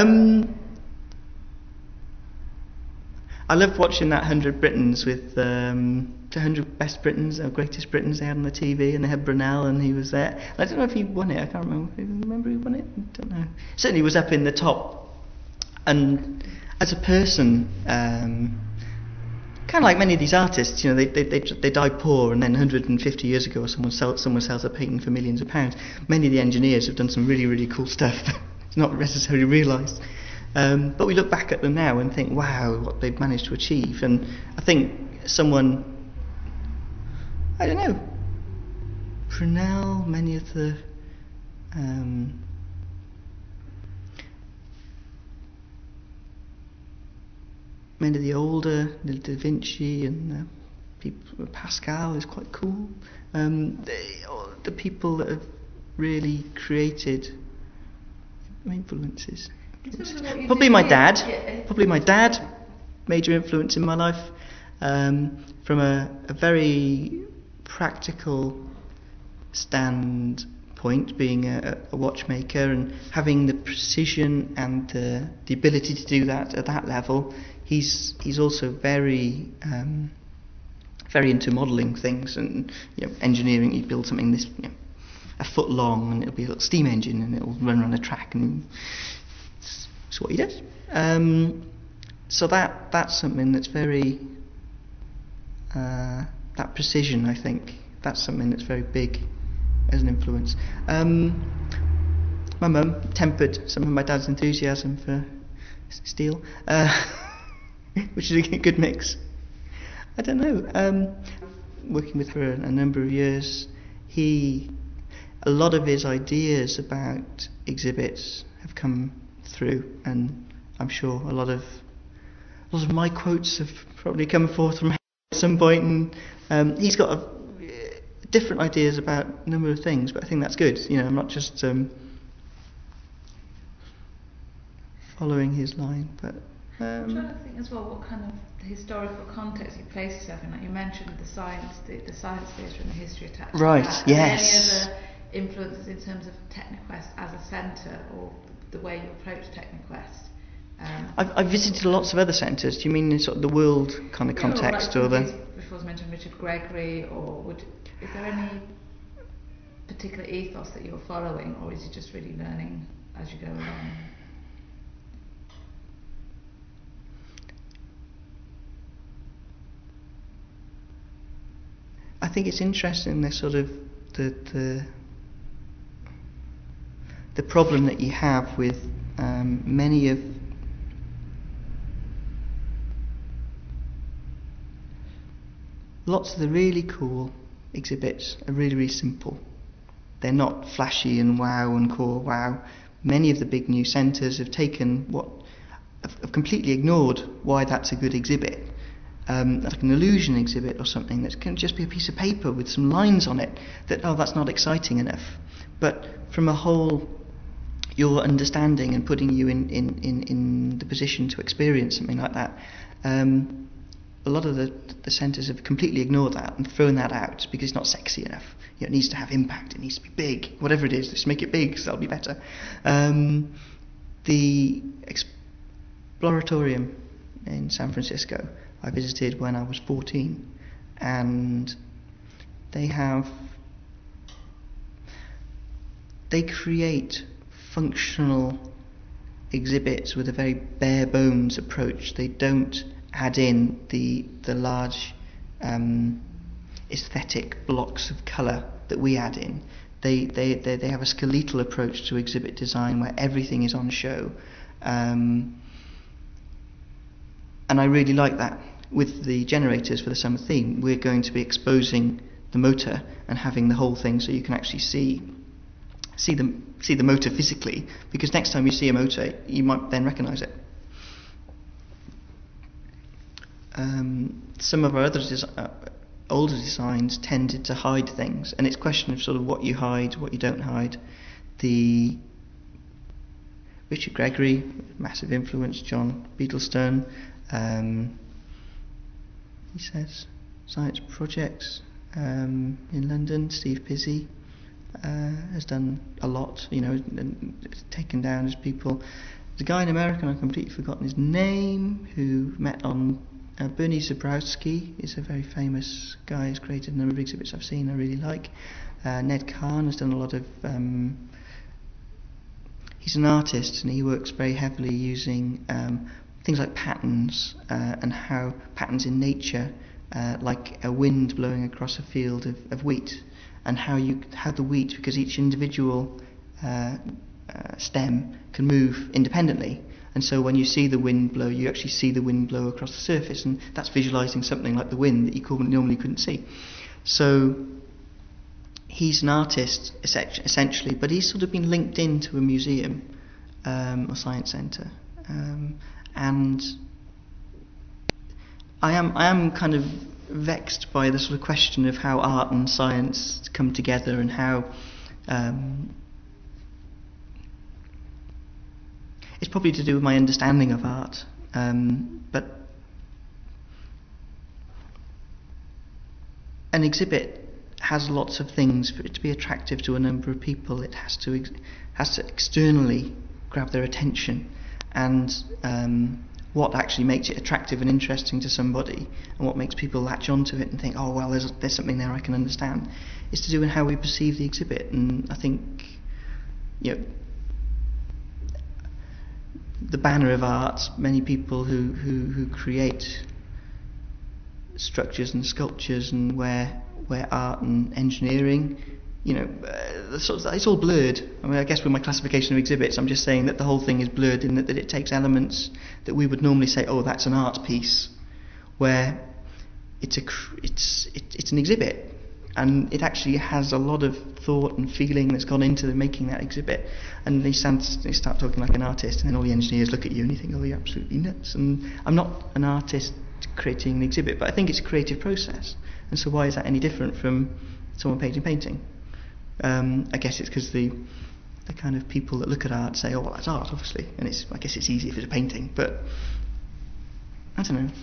I loved watching that 100 Britons with the 100 Best Britons or Greatest Britons they had on the TV, and they had Brunel and he was there. I don't know if he won it, I can't remember. Remember who won it? I don't know. Certainly he was up in the top. And as a person, kind of like many of these artists, you know, they die poor, and then 150 years ago someone sells a painting for millions of pounds. Many of the engineers have done some really, really cool stuff. It's not necessarily realised. But we look back at them now and think, wow, what they've managed to achieve. And I think someone, I don't know, Brunel, many of the older, Da Vinci and people, Pascal is quite cool. The people that have really created influences. Probably my dad. Probably my dad, major influence in my life, from a very practical standpoint, being a watchmaker and having the precision and the ability to do that at that level. He's also very into modelling things and, you know, engineering. You build something this, you know, a foot long, and it'll be a little steam engine and it'll run around a track, and it's what he does. So that's something that's very that precision, I think, that's something that's very big as an influence. My mum tempered some of my dad's enthusiasm for steel, which is a good mix. I don't know. Working with her a number of years, a lot of his ideas about exhibits have come through, and I'm sure a lot of my quotes have probably come forth from him at some point. And he's got different ideas about a number of things, but I think that's good. You know, I'm not just following his line, but. I'm trying to think as well what kind of historical context you place yourself in. Like you mentioned the science theatre and the history attached right, to that. yes. Are there any other influences in terms of Techniquest as a centre, or the way you approach Techniquest? I've visited lots of other centres. Do you mean in sort of the world kind of context, or the? Before I mentioned Richard Gregory, or is there any particular ethos that you're following, or is it just really learning as you go along? I think it's interesting, the sort of the problem that you have with many of lots of the really cool exhibits are really, really simple. They're not flashy and wow and core wow. Many of the big new centres have taken have completely ignored why that's a good exhibit. Like an illusion exhibit or something that can just be a piece of paper with some lines on it, that's not exciting enough. But from a whole, your understanding and putting you in the position to experience something like that, a lot of the centres have completely ignored that and thrown that out because it's not sexy enough. You know, it needs to have impact, it needs to be big, whatever it is, just make it big because that'll be better. The Exploratorium in San Francisco I visited when I was 14, and they create functional exhibits with a very bare bones approach. They don't add in the large aesthetic blocks of colour that we add in. They have a skeletal approach to exhibit design where everything is on show, and I really like that. With the generators for the summer theme, we're going to be exposing the motor and having the whole thing so you can actually see the motor physically, because next time you see a motor you might then recognise it. Some of our other older designs tended to hide things, and it's a question of sort of what you hide, what you don't hide. Richard Gregory, massive influence, John Beadlestone, he says, science projects in London, Steve Pizzi has done a lot, and taken down as people. There's a guy in America, and I've completely forgotten his name, who met on Bernie Zabrowski is a very famous guy, who's created a number of exhibits I've seen I really like. Ned Kahn has done a lot of he's an artist, and he works very heavily using things like patterns and how patterns in nature, like a wind blowing across a field of wheat, and how the wheat, because each individual stem can move independently, and so when you see the wind blow, you actually see the wind blow across the surface, and that's visualizing something like the wind that you normally couldn't see. So he's an artist essentially, but he's sort of been linked into a museum or science centre, and I am kind of vexed by the sort of question of how art and science come together, and how it's probably to do with my understanding of art, but an exhibit has lots of things. For it to be attractive to a number of people, it has to externally grab their attention, and what actually makes it attractive and interesting to somebody, and what makes people latch onto it and think, oh well, there's something there I can understand, is to do with how we perceive the exhibit. And I think, the banner of art, many people who create structures and sculptures, and where art and engineering, it's all blurred. I mean, I guess with my classification of exhibits, I'm just saying that the whole thing is blurred in that it takes elements that we would normally say, oh, that's an art piece, where it's an exhibit, and it actually has a lot of thought and feeling that's gone into making that exhibit. And they start talking like an artist, and then all the engineers look at you and you think, oh, you're absolutely nuts. And I'm not an artist creating an exhibit, but I think it's a creative process. And so why is that any different from someone painting? I guess it's because the kind of people that look at art say, oh, well, that's art, obviously, and I guess it's easy if it's a painting, but I don't know.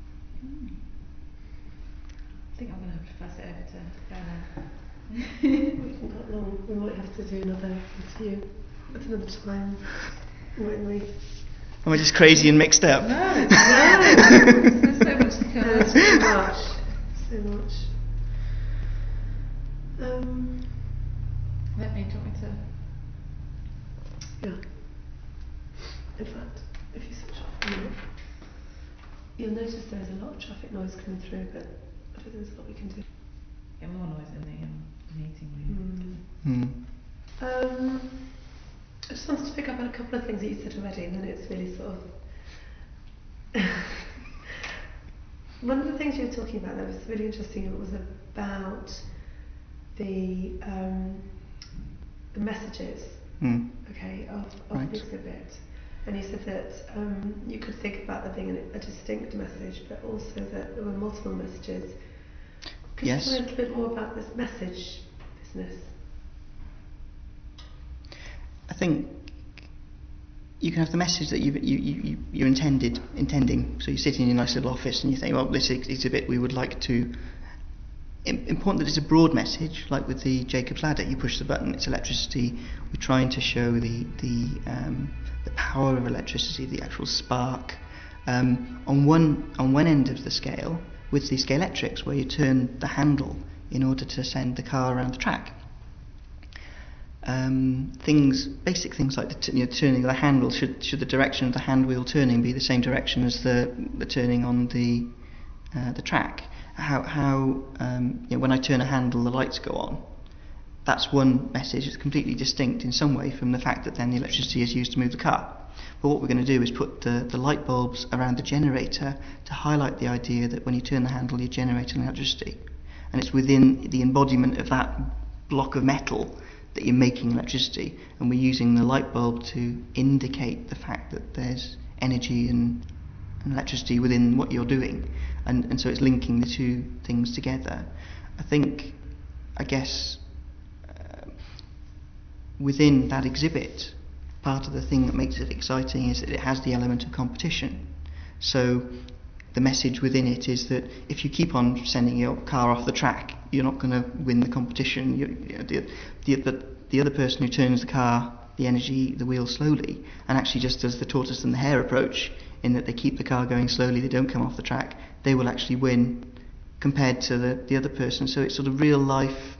I think I'm going to have to pass it over to Bernard. We've got long. We might have to do another interview at another time, mightn't we? Am I just crazy and mixed up? No. There's so much to cover. There's so much. Let me talk to. Yeah. In fact, if you switch off the minute, you'll notice there's a lot of traffic noise coming through, but I think there's a lot we can do. Get more noise in the meeting room. I just wanted to pick up on a couple of things that you said already, and then it's really sort of one of the things you were talking about that was really interesting. It was about the messages, okay, of right. the exhibit, and you said that you could think about there being a distinct message, but also that there were multiple messages. Could Yes. you tell me a little bit more about this message business? I think you can have the message that you're intending. So you're sitting in your nice little office and you think, well, this exhibit we would like to. Important that it's a broad message, like with the Jacob's Ladder. You push the button, it's electricity. We're trying to show the power of electricity, the actual spark. On one end of the scale, with the Scalextrics, where you turn the handle in order to send the car around the track. Basic things like turning the handle. Should the direction of the hand wheel turning be the same direction as the turning on the track? When I turn a handle, the lights go on. That's one message. It's completely distinct in some way from the fact that then the electricity is used to move the car. But what we're going to do is put the light bulbs around the generator to highlight the idea that when you turn the handle, you're generating electricity, and it's within the embodiment of that block of metal that you're making electricity, and we're using the light bulb to indicate the fact that there's energy and electricity within what you're doing, and so it's linking the two things together. I guess within that exhibit, part of the thing that makes it exciting is that it has the element of competition. So the message within it is that if you keep on sending your car off the track, you're not going to win the competition. The other person who turns the car, the wheel slowly, and actually just does the tortoise and the hare approach, in that they keep the car going slowly, they don't come off the track, they will actually win compared to the other person. So it's sort of real life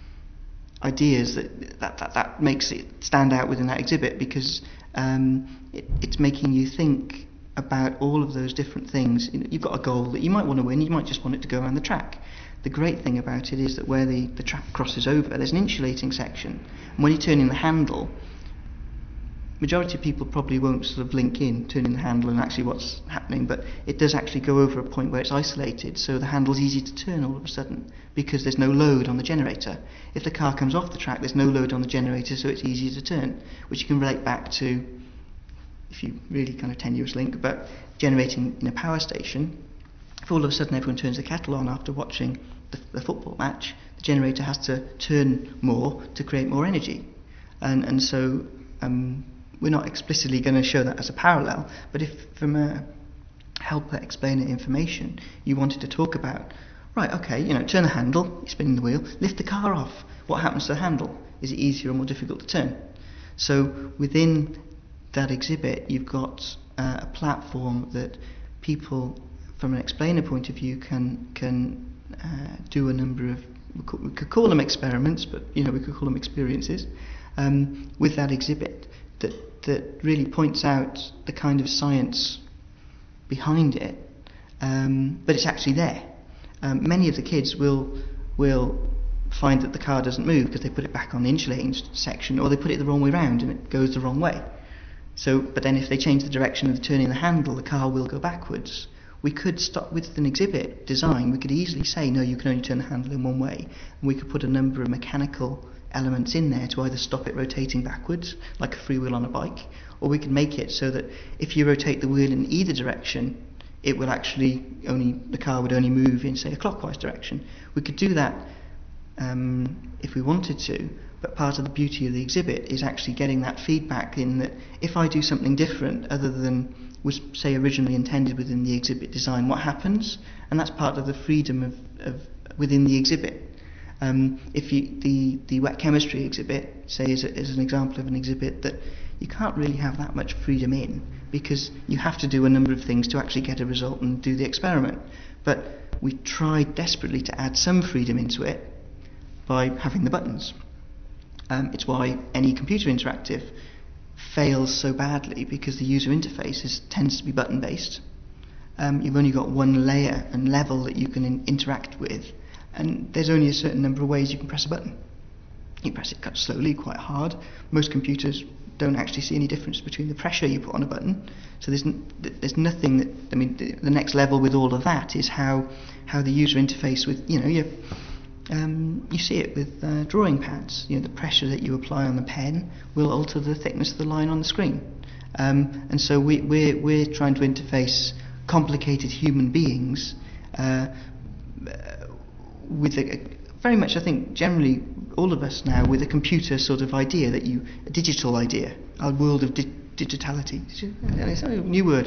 ideas that makes it stand out within that exhibit, because it's making you think about all of those different things. You've got a goal that you might want to win, you might just want it to go around the track. The great thing about it is that where the track crosses over, there's an insulating section, and when you turn in the handle, majority of people probably won't sort of link in turning the handle and actually what's happening, but it does actually go over a point where it's isolated, so the handle's easy to turn all of a sudden because there's no load on the generator. If the car comes off the track, there's no load on the generator, so it's easier to turn, which you can relate back to, if you really kind of tenuous link, but generating in a power station. If all of a sudden everyone turns the kettle on after watching the football match, the generator has to turn more to create more energy, and so we're not explicitly going to show that as a parallel, but if from a helper explainer information you wanted to talk about, right, okay, turn the handle, you're spinning the wheel, lift the car off, what happens to the handle? Is it easier or more difficult to turn? So within that exhibit you've got a platform that people from an explainer point of view can do a number of, we could call them experiments, but we could call them experiences with that exhibit that really points out the kind of science behind it, but it's actually there. Many of the kids will find that the car doesn't move because they put it back on the insulating section, or they put it the wrong way round and it goes the wrong way. So, but then if they change the direction of turning the handle, the car will go backwards. We could stop with an exhibit design, we could easily say, no, you can only turn the handle in one way, and we could put a number of mechanical elements in there to either stop it rotating backwards, like a freewheel on a bike, or we could make it so that if you rotate the wheel in either direction, it will actually the car would only move in, say, a clockwise direction. We could do that if we wanted to, but part of the beauty of the exhibit is actually getting that feedback, in that if I do something different other than was, say, originally intended within the exhibit design, what happens? And that's part of the freedom of within the exhibit. If the wet chemistry exhibit, say, is an example of an exhibit that you can't really have that much freedom in, because you have to do a number of things to actually get a result and do the experiment. But we tried desperately to add some freedom into it by having the buttons. It's why any computer interactive fails so badly, because the user interface tends to be button based. You've only got one layer and level that you can interact with, and there's only a certain number of ways you can press a button. You press it quite slowly, quite hard. Most computers don't actually see any difference between the pressure you put on a button. So there's nothing that, the next level with all of that is how the user interface with, you see it with drawing pads. The pressure that you apply on the pen will alter the thickness of the line on the screen. And so we're trying to interface complicated human beings with very much, I think, generally all of us now, with a computer sort of idea, a digital idea, a world of digitality. It's a new word.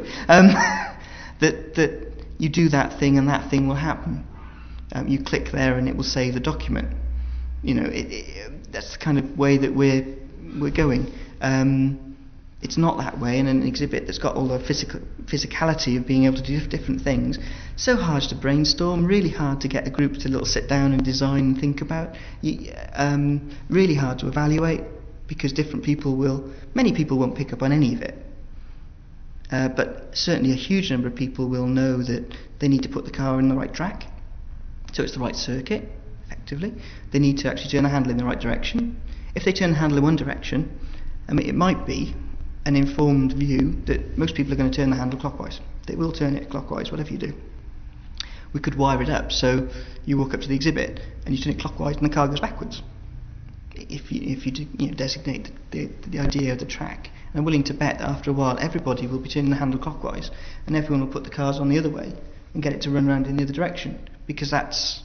That you do that thing and that thing will happen. You click there and it will save the document. That's the kind of way that we're going. It's not that way in an exhibit that's got all the physicality of being able to do different things. So hard to brainstorm, really hard to get a group to sit down and design and think about. Really hard to evaluate, because many people won't pick up on any of it. But certainly a huge number of people will know that they need to put the car in the right track, so it's the right circuit, effectively. They need to actually turn the handle in the right direction. If they turn the handle in one direction, it might be an informed view that most people are going to turn the handle clockwise. They will turn it clockwise, whatever you do. We could wire it up so you walk up to the exhibit and you turn it clockwise and the car goes backwards. If you designate the idea of the track. And I'm willing to bet that after a while everybody will be turning the handle clockwise, and everyone will put the cars on the other way and get it to run around in the other direction, because that's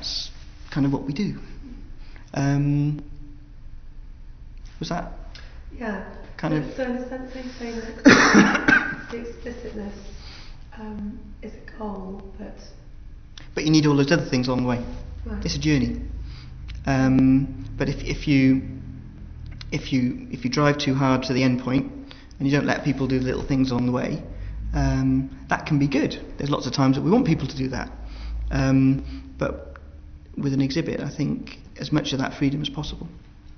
kind of what we do. Was that? Yeah. kind of. So in a sense, they're saying that the explicitness is a goal, But you need all those other things along the way. right. It's a journey. But if you drive too hard to the end point and you don't let people do the little things along the way, that can be good. There's lots of times that we want people to do that. But with an exhibit, I think as much of that freedom as possible.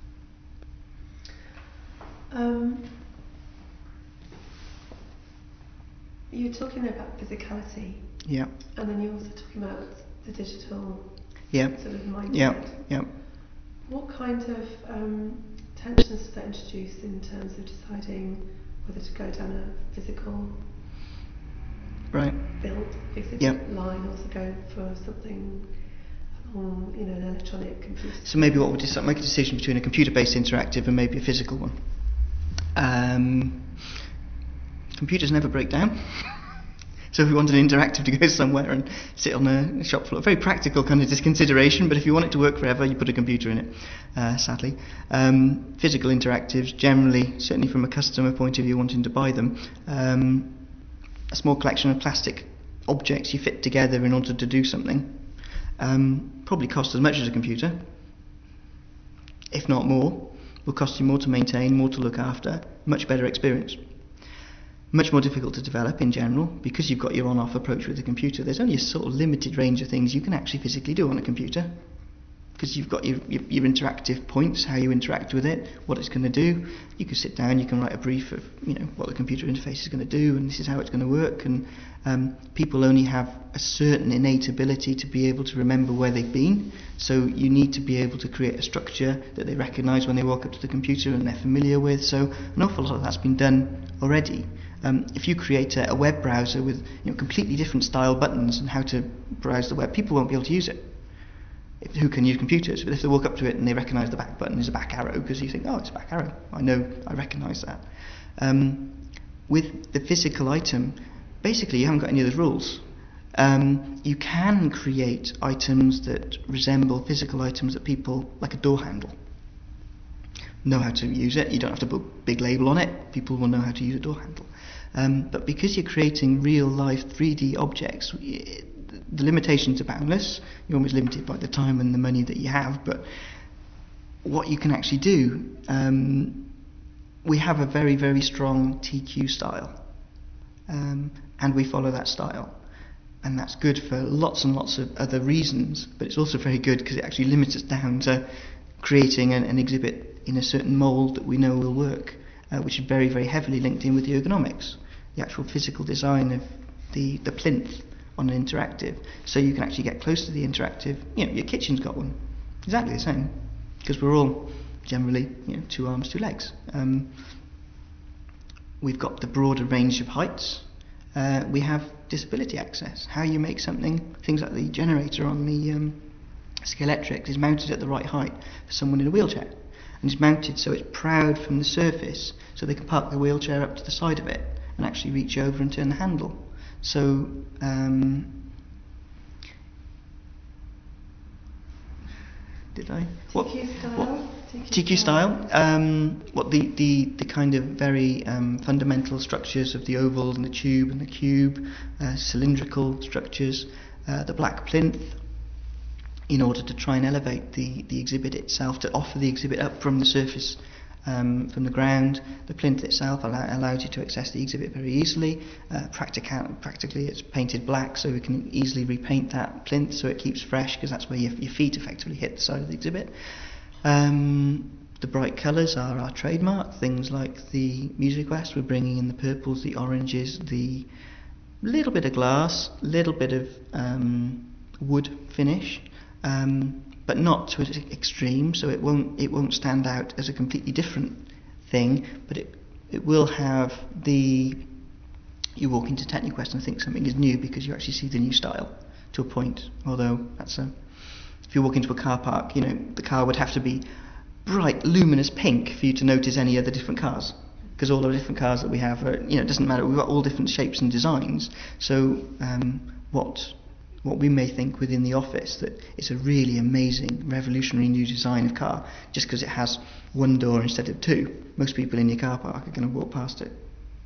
You were talking there about physicality, Yeah. and then you're also talking about the digital Yeah. sort of mindset. Yeah. Yeah. What kind of tensions does that introduce in terms of deciding whether to go down a physical Right. build exhibit Yeah. line, or to go for something along, an electronic computer? So maybe what would make a decision between a computer-based interactive and maybe a physical one. Computers never break down. So if we want an interactive to go somewhere and sit on a shop floor, very practical kind of consideration, but if you want it to work forever, you put a computer in it, sadly. Physical interactives, generally, certainly from a customer point of view wanting to buy them, a small collection of plastic objects you fit together in order to do something, probably cost as much as a computer, if not more, will cost you more to maintain, more to look after, much better experience. Much more difficult to develop in general because you've got your on-off approach with the computer. There's only a sort of limited range of things you can actually physically do on a computer because you've got your interactive points, how you interact with it, what it's going to do. You can sit down, you can write a brief of what the computer interface is going to do, and this is how it's going to work. And people only have a certain innate ability to be able to remember where they've been. So you need to be able to create a structure that they recognise when they walk up to the computer and they're familiar with. So an awful lot of that's been done already. If you create a web browser with completely different style buttons and how to browse the web, people won't be able to use it. Who can use computers? But if they walk up to it and they recognise the back button is a back arrow, because you think, oh, it's a back arrow. I recognise that. With the physical item, basically you haven't got any of those rules. You can create items that resemble physical items that people, like a door handle, know how to use it. You don't have to put a big label on it. People will know how to use a door handle. But because you're creating real life 3D objects, the limitations are boundless. You're almost limited by the time and the money that you have. But what you can actually do, we have a very, very strong TQ style. And we follow that style. And that's good for lots and lots of other reasons. But it's also very good because it actually limits us down to creating an exhibit in a certain mould that we know will work, which is very, very heavily linked in with the ergonomics, the actual physical design of the plinth on an interactive. So you can actually get close to the interactive. Your kitchen's got one, exactly the same, because we're all generally 2 arms, 2 legs. We've got the broader range of heights. We have disability access. How you make something, things like the generator on the Scalextric is mounted at the right height for someone in a wheelchair, and it's mounted so it's proud from the surface, so they can park their wheelchair up to the side of it and actually reach over and turn the handle. So did I? TQ style? TQ style. What the kind of very fundamental structures of the oval and the tube and the cube, cylindrical structures, the black plinth, in order to try and elevate the exhibit itself, to offer the exhibit up from the surface, from the ground. The plinth itself allows you to access the exhibit very easily. Practically it's painted black, so we can easily repaint that plinth so it keeps fresh, because that's where your feet effectively hit the side of the exhibit. The bright colours are our trademark, things like the Music West. We're bringing in the purples, the oranges, the little bit of glass, little bit of wood finish, but not to an extreme, so it won't stand out as a completely different thing, but it will have the... You walk into TechniQuest and think something is new because you actually see the new style to a point, although if you walk into a car park, the car would have to be bright, luminous pink for you to notice any other different cars, because all the different cars that we have are, it doesn't matter, we've got all different shapes and designs, so what what we may think within the office that it's a really amazing, revolutionary new design of car just because it has one door instead of two. Most people in your car park are going to walk past it.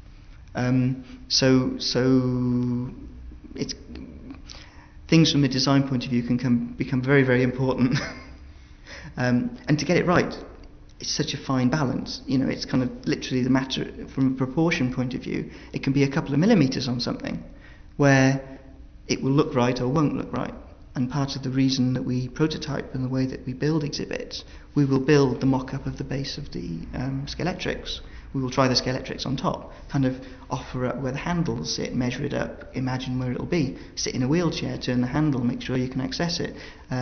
So it's things from a design point of view can become very, very important. And to get it right, it's such a fine balance. You know, it's kind of literally the matter from a proportion point of view. It can be a couple of millimetres on something where it will look right or won't look right. And part of the reason that we prototype and the way that we build exhibits, we will build the mock-up of the base of the Scalextrics. We will try the Scalextrics on top, kind of offer up where the handles sit, measure it up, imagine where it'll be, sit in a wheelchair, turn the handle, make sure you can access it.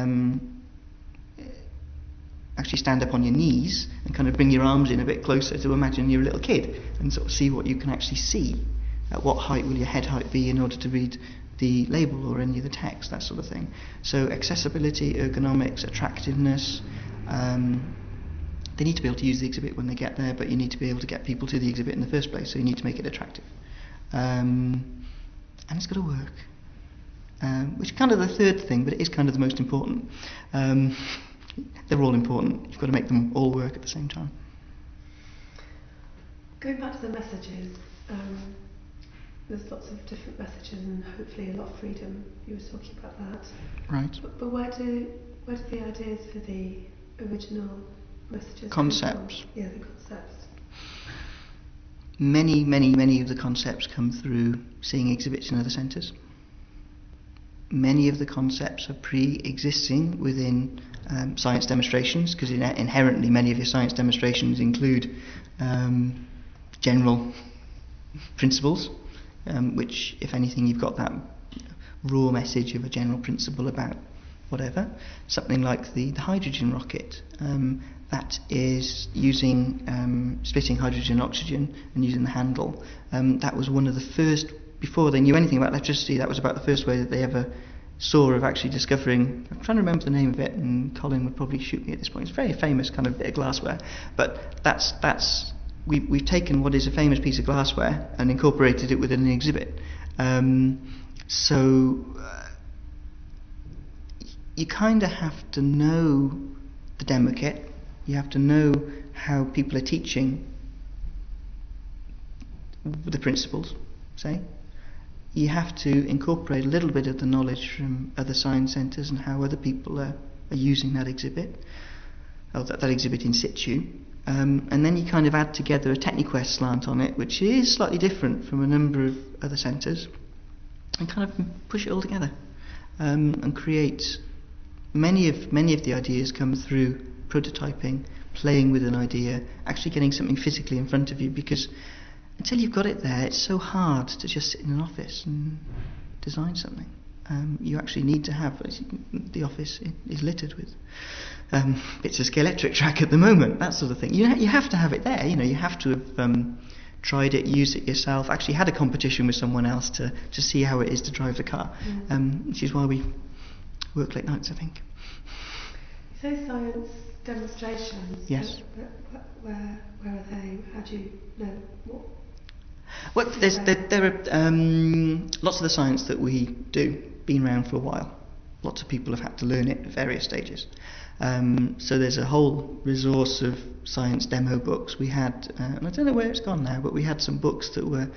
Actually stand up on your knees and kind of bring your arms in a bit closer to imagine you're a little kid and sort of see what you can actually see. At what height will your head height be in order to read the label or any of the text, that sort of thing. So accessibility, ergonomics, attractiveness, they need to be able to use the exhibit when they get there, but you need to be able to get people to the exhibit in the first place, so you need to make it attractive. And it's got to work. Which is kind of the third thing, but it is kind of the most important. They're all important. You've got to make them all work at the same time. Going back to the messages, there's lots of different messages and hopefully a lot of freedom. You were talking about that. Right. But where do the ideas for the original messages concepts? Yeah, the concepts. Many of the concepts come through seeing exhibits in other centres. Many of the concepts are pre-existing within science demonstrations, because inherently many of your science demonstrations include general principles, which, if anything, you've got that raw message of a general principle about whatever. Something like the hydrogen rocket, that is using splitting hydrogen and oxygen and using the handle. That was one of the first, before they knew anything about electricity, that was about the first way that they ever saw of actually discovering. I'm trying to remember the name of it, and Colin would probably shoot me at this point. It's a very famous kind of bit of glassware, but we've taken what is a famous piece of glassware and incorporated it within an exhibit. So you kind of have to know the demo kit. You have to know how people are teaching the principles, say. You have to incorporate a little bit of the knowledge from other science centres and how other people are using that exhibit, or that exhibit in situ. And then you kind of add together a TechniQuest slant on it, which is slightly different from a number of other centres, and kind of push it all together and create. Many of the ideas come through prototyping, playing with an idea, actually getting something physically in front of you, because until you've got it there, it's so hard to just sit in an office and design something. You actually need to have, the office is littered with bits of Scalextric track at the moment, that sort of thing. You have to have it there. You have to have tried it, used it yourself, actually had a competition with someone else to see how it is to drive the car, which is why we work late nights, I think. You say science demonstrations. Yes. Where are they? How do you know what? Well, there are lots of the science that we do been around for a while. Lots of people have had to learn it at various stages. So there's a whole resource of science demo books. We had, and I don't know where it's gone now, but we had some books that were,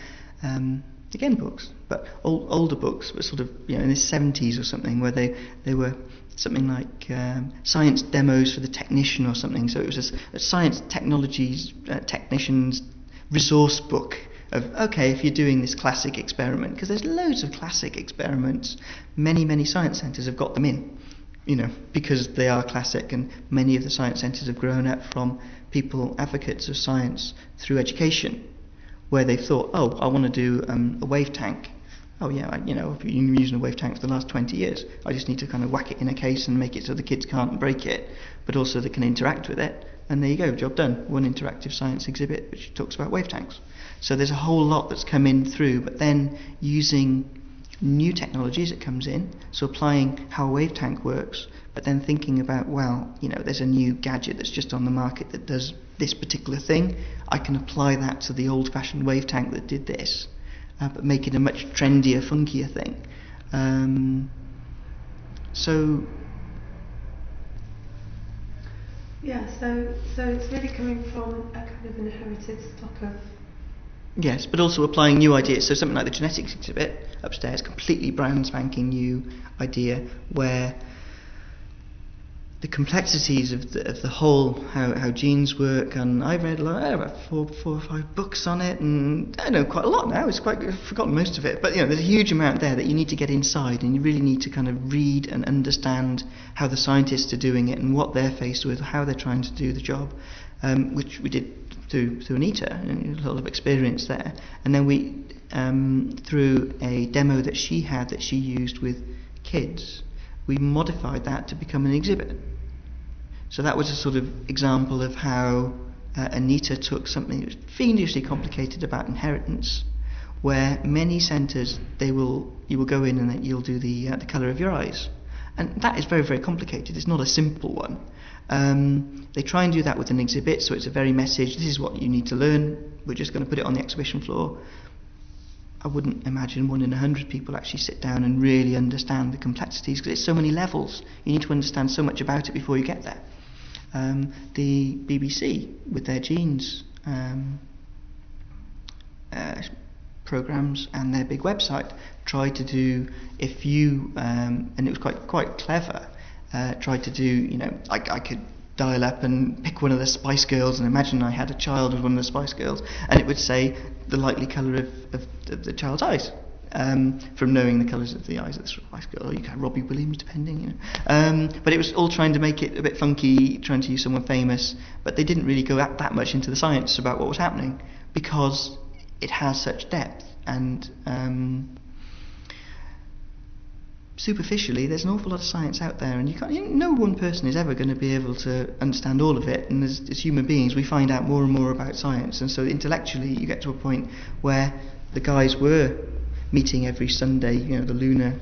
again books, but older books, but sort of in the 70s or something, where they were something like science demos for the technician or something. So it was a science technologies technician's resource book of, okay, if you're doing this classic experiment, because there's loads of classic experiments, many science centres have got them in, because they are classic, and many of the science centres have grown up from people, advocates of science through education, where they thought, oh, I want to do a wave tank. Oh yeah, I've been using a wave tank for the last 20 years. I just need to kind of whack it in a case and make it so the kids can't break it, but also they can interact with it. And there you go, job done. One interactive science exhibit which talks about wave tanks. So there's a whole lot that's come in through, but then using new technologies that comes in, so applying how a wave tank works, but then thinking about, there's a new gadget that's just on the market that does this particular thing. I can apply that to the old-fashioned wave tank that did this, but make it a much trendier, funkier thing. So Yeah, so it's really coming from a kind of inherited stock of. yes, but also applying new ideas. So something like the genetics exhibit upstairs, completely brand spanking new idea where the complexities of the whole, how genes work, and I've read about four or five books on it, and I know quite a lot now. I've forgotten most of it, but there's a huge amount there that you need to get inside, and you really need to kind of read and understand how the scientists are doing it and what they're faced with, how they're trying to do the job, which we did through Anita, and a lot of experience there, and then we through a demo that she had that she used with kids, we modified that to become an exhibit. So that was a sort of example of how Anita took something that was fiendishly complicated about inheritance, where many centres you will go in and you'll do the colour of your eyes, and that is very, very complicated. It's not a simple one. They try and do that with an exhibit, so it's a very message. This is what you need to learn. We're just going to put it on the exhibition floor. I wouldn't imagine 1 in 100 people actually sit down and really understand the complexities, because it's so many levels. You need to understand so much about it before you get there. The BBC, with their genes programs and their big website, tried to do, and it was quite clever, tried to do, I could dial up and pick one of the Spice Girls and imagine I had a child with one of the Spice Girls, and it would say the likely colour of the child's eyes, from knowing the colours of the eyes of the Spice Girl, or you can have Robbie Williams depending, but it was all trying to make it a bit funky, trying to use someone famous, but they didn't really go that much into the science about what was happening, because it has such depth, and superficially there's an awful lot of science out there, and no one person is ever going to be able to understand all of it, and as human beings we find out more and more about science, and so intellectually you get to a point where the guys were meeting every Sunday, the Lunar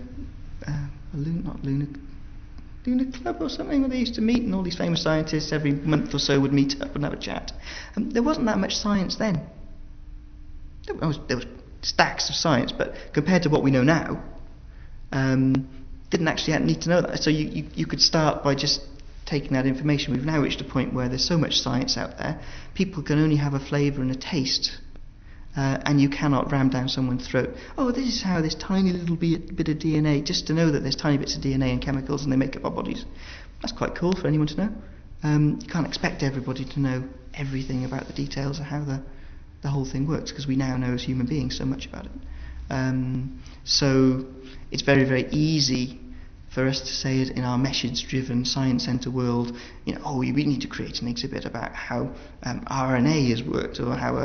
Club or something, where they used to meet, and all these famous scientists every month or so would meet up and have a chat. There wasn't that much science then. There was stacks of science, but compared to what we know now, didn't actually need to know that. So you could start by just taking that information. We've now reached a point where there's so much science out there, people can only have a flavour and a taste, and you cannot ram down someone's throat, oh, this is how this tiny little bit of DNA, just to know that there's tiny bits of DNA and chemicals and they make up our bodies. That's quite cool for anyone to know. You can't expect everybody to know everything about the details of how the whole thing works, because we now know as human beings so much about it. So it's very, very easy for us to say in our message-driven science centre world, we need to create an exhibit about how RNA has worked, or how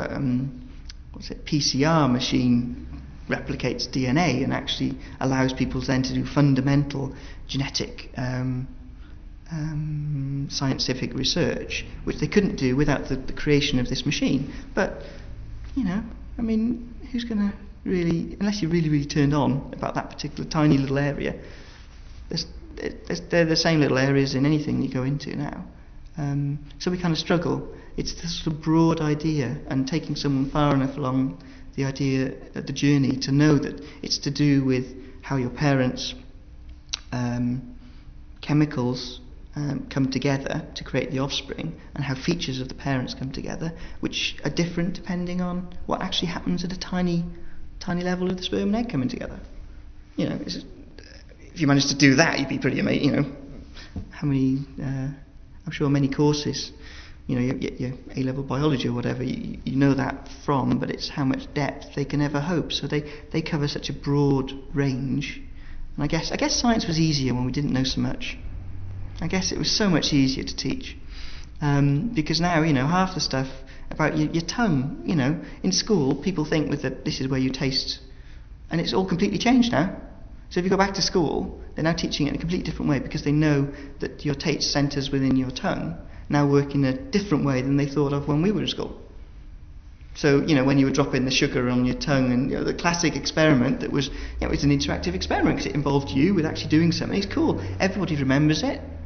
PCR machine replicates DNA and actually allows people then to do fundamental genetic scientific research, which they couldn't do without the creation of this machine. But who's going to really, unless you're really, really turned on about that particular tiny little area, they're the same little areas in anything you go into now. So we kind of struggle. It's this sort of broad idea, and taking someone far enough along the idea of the journey to know that it's to do with how your parents' chemicals come together to create the offspring, and how features of the parents come together, which are different depending on what actually happens at a tiny level of the sperm and egg coming together. If you managed to do that, you'd be pretty amazing. How many? I'm sure many courses, your A-level biology or whatever, you know that from, but it's how much depth they can ever hope. So they cover such a broad range, and I guess science was easier when we didn't know so much. I guess it was so much easier to teach, because now half the stuff about your tongue, in school people think this is where you taste, and it's all completely changed now. So if you go back to school, they're now teaching it in a completely different way, because they know that your taste centres within your tongue now work in a different way than they thought of when we were at school. So, when you were dropping the sugar on your tongue, and the classic experiment it was an interactive experiment, because it involved you with actually doing something. It's cool. Everybody remembers it.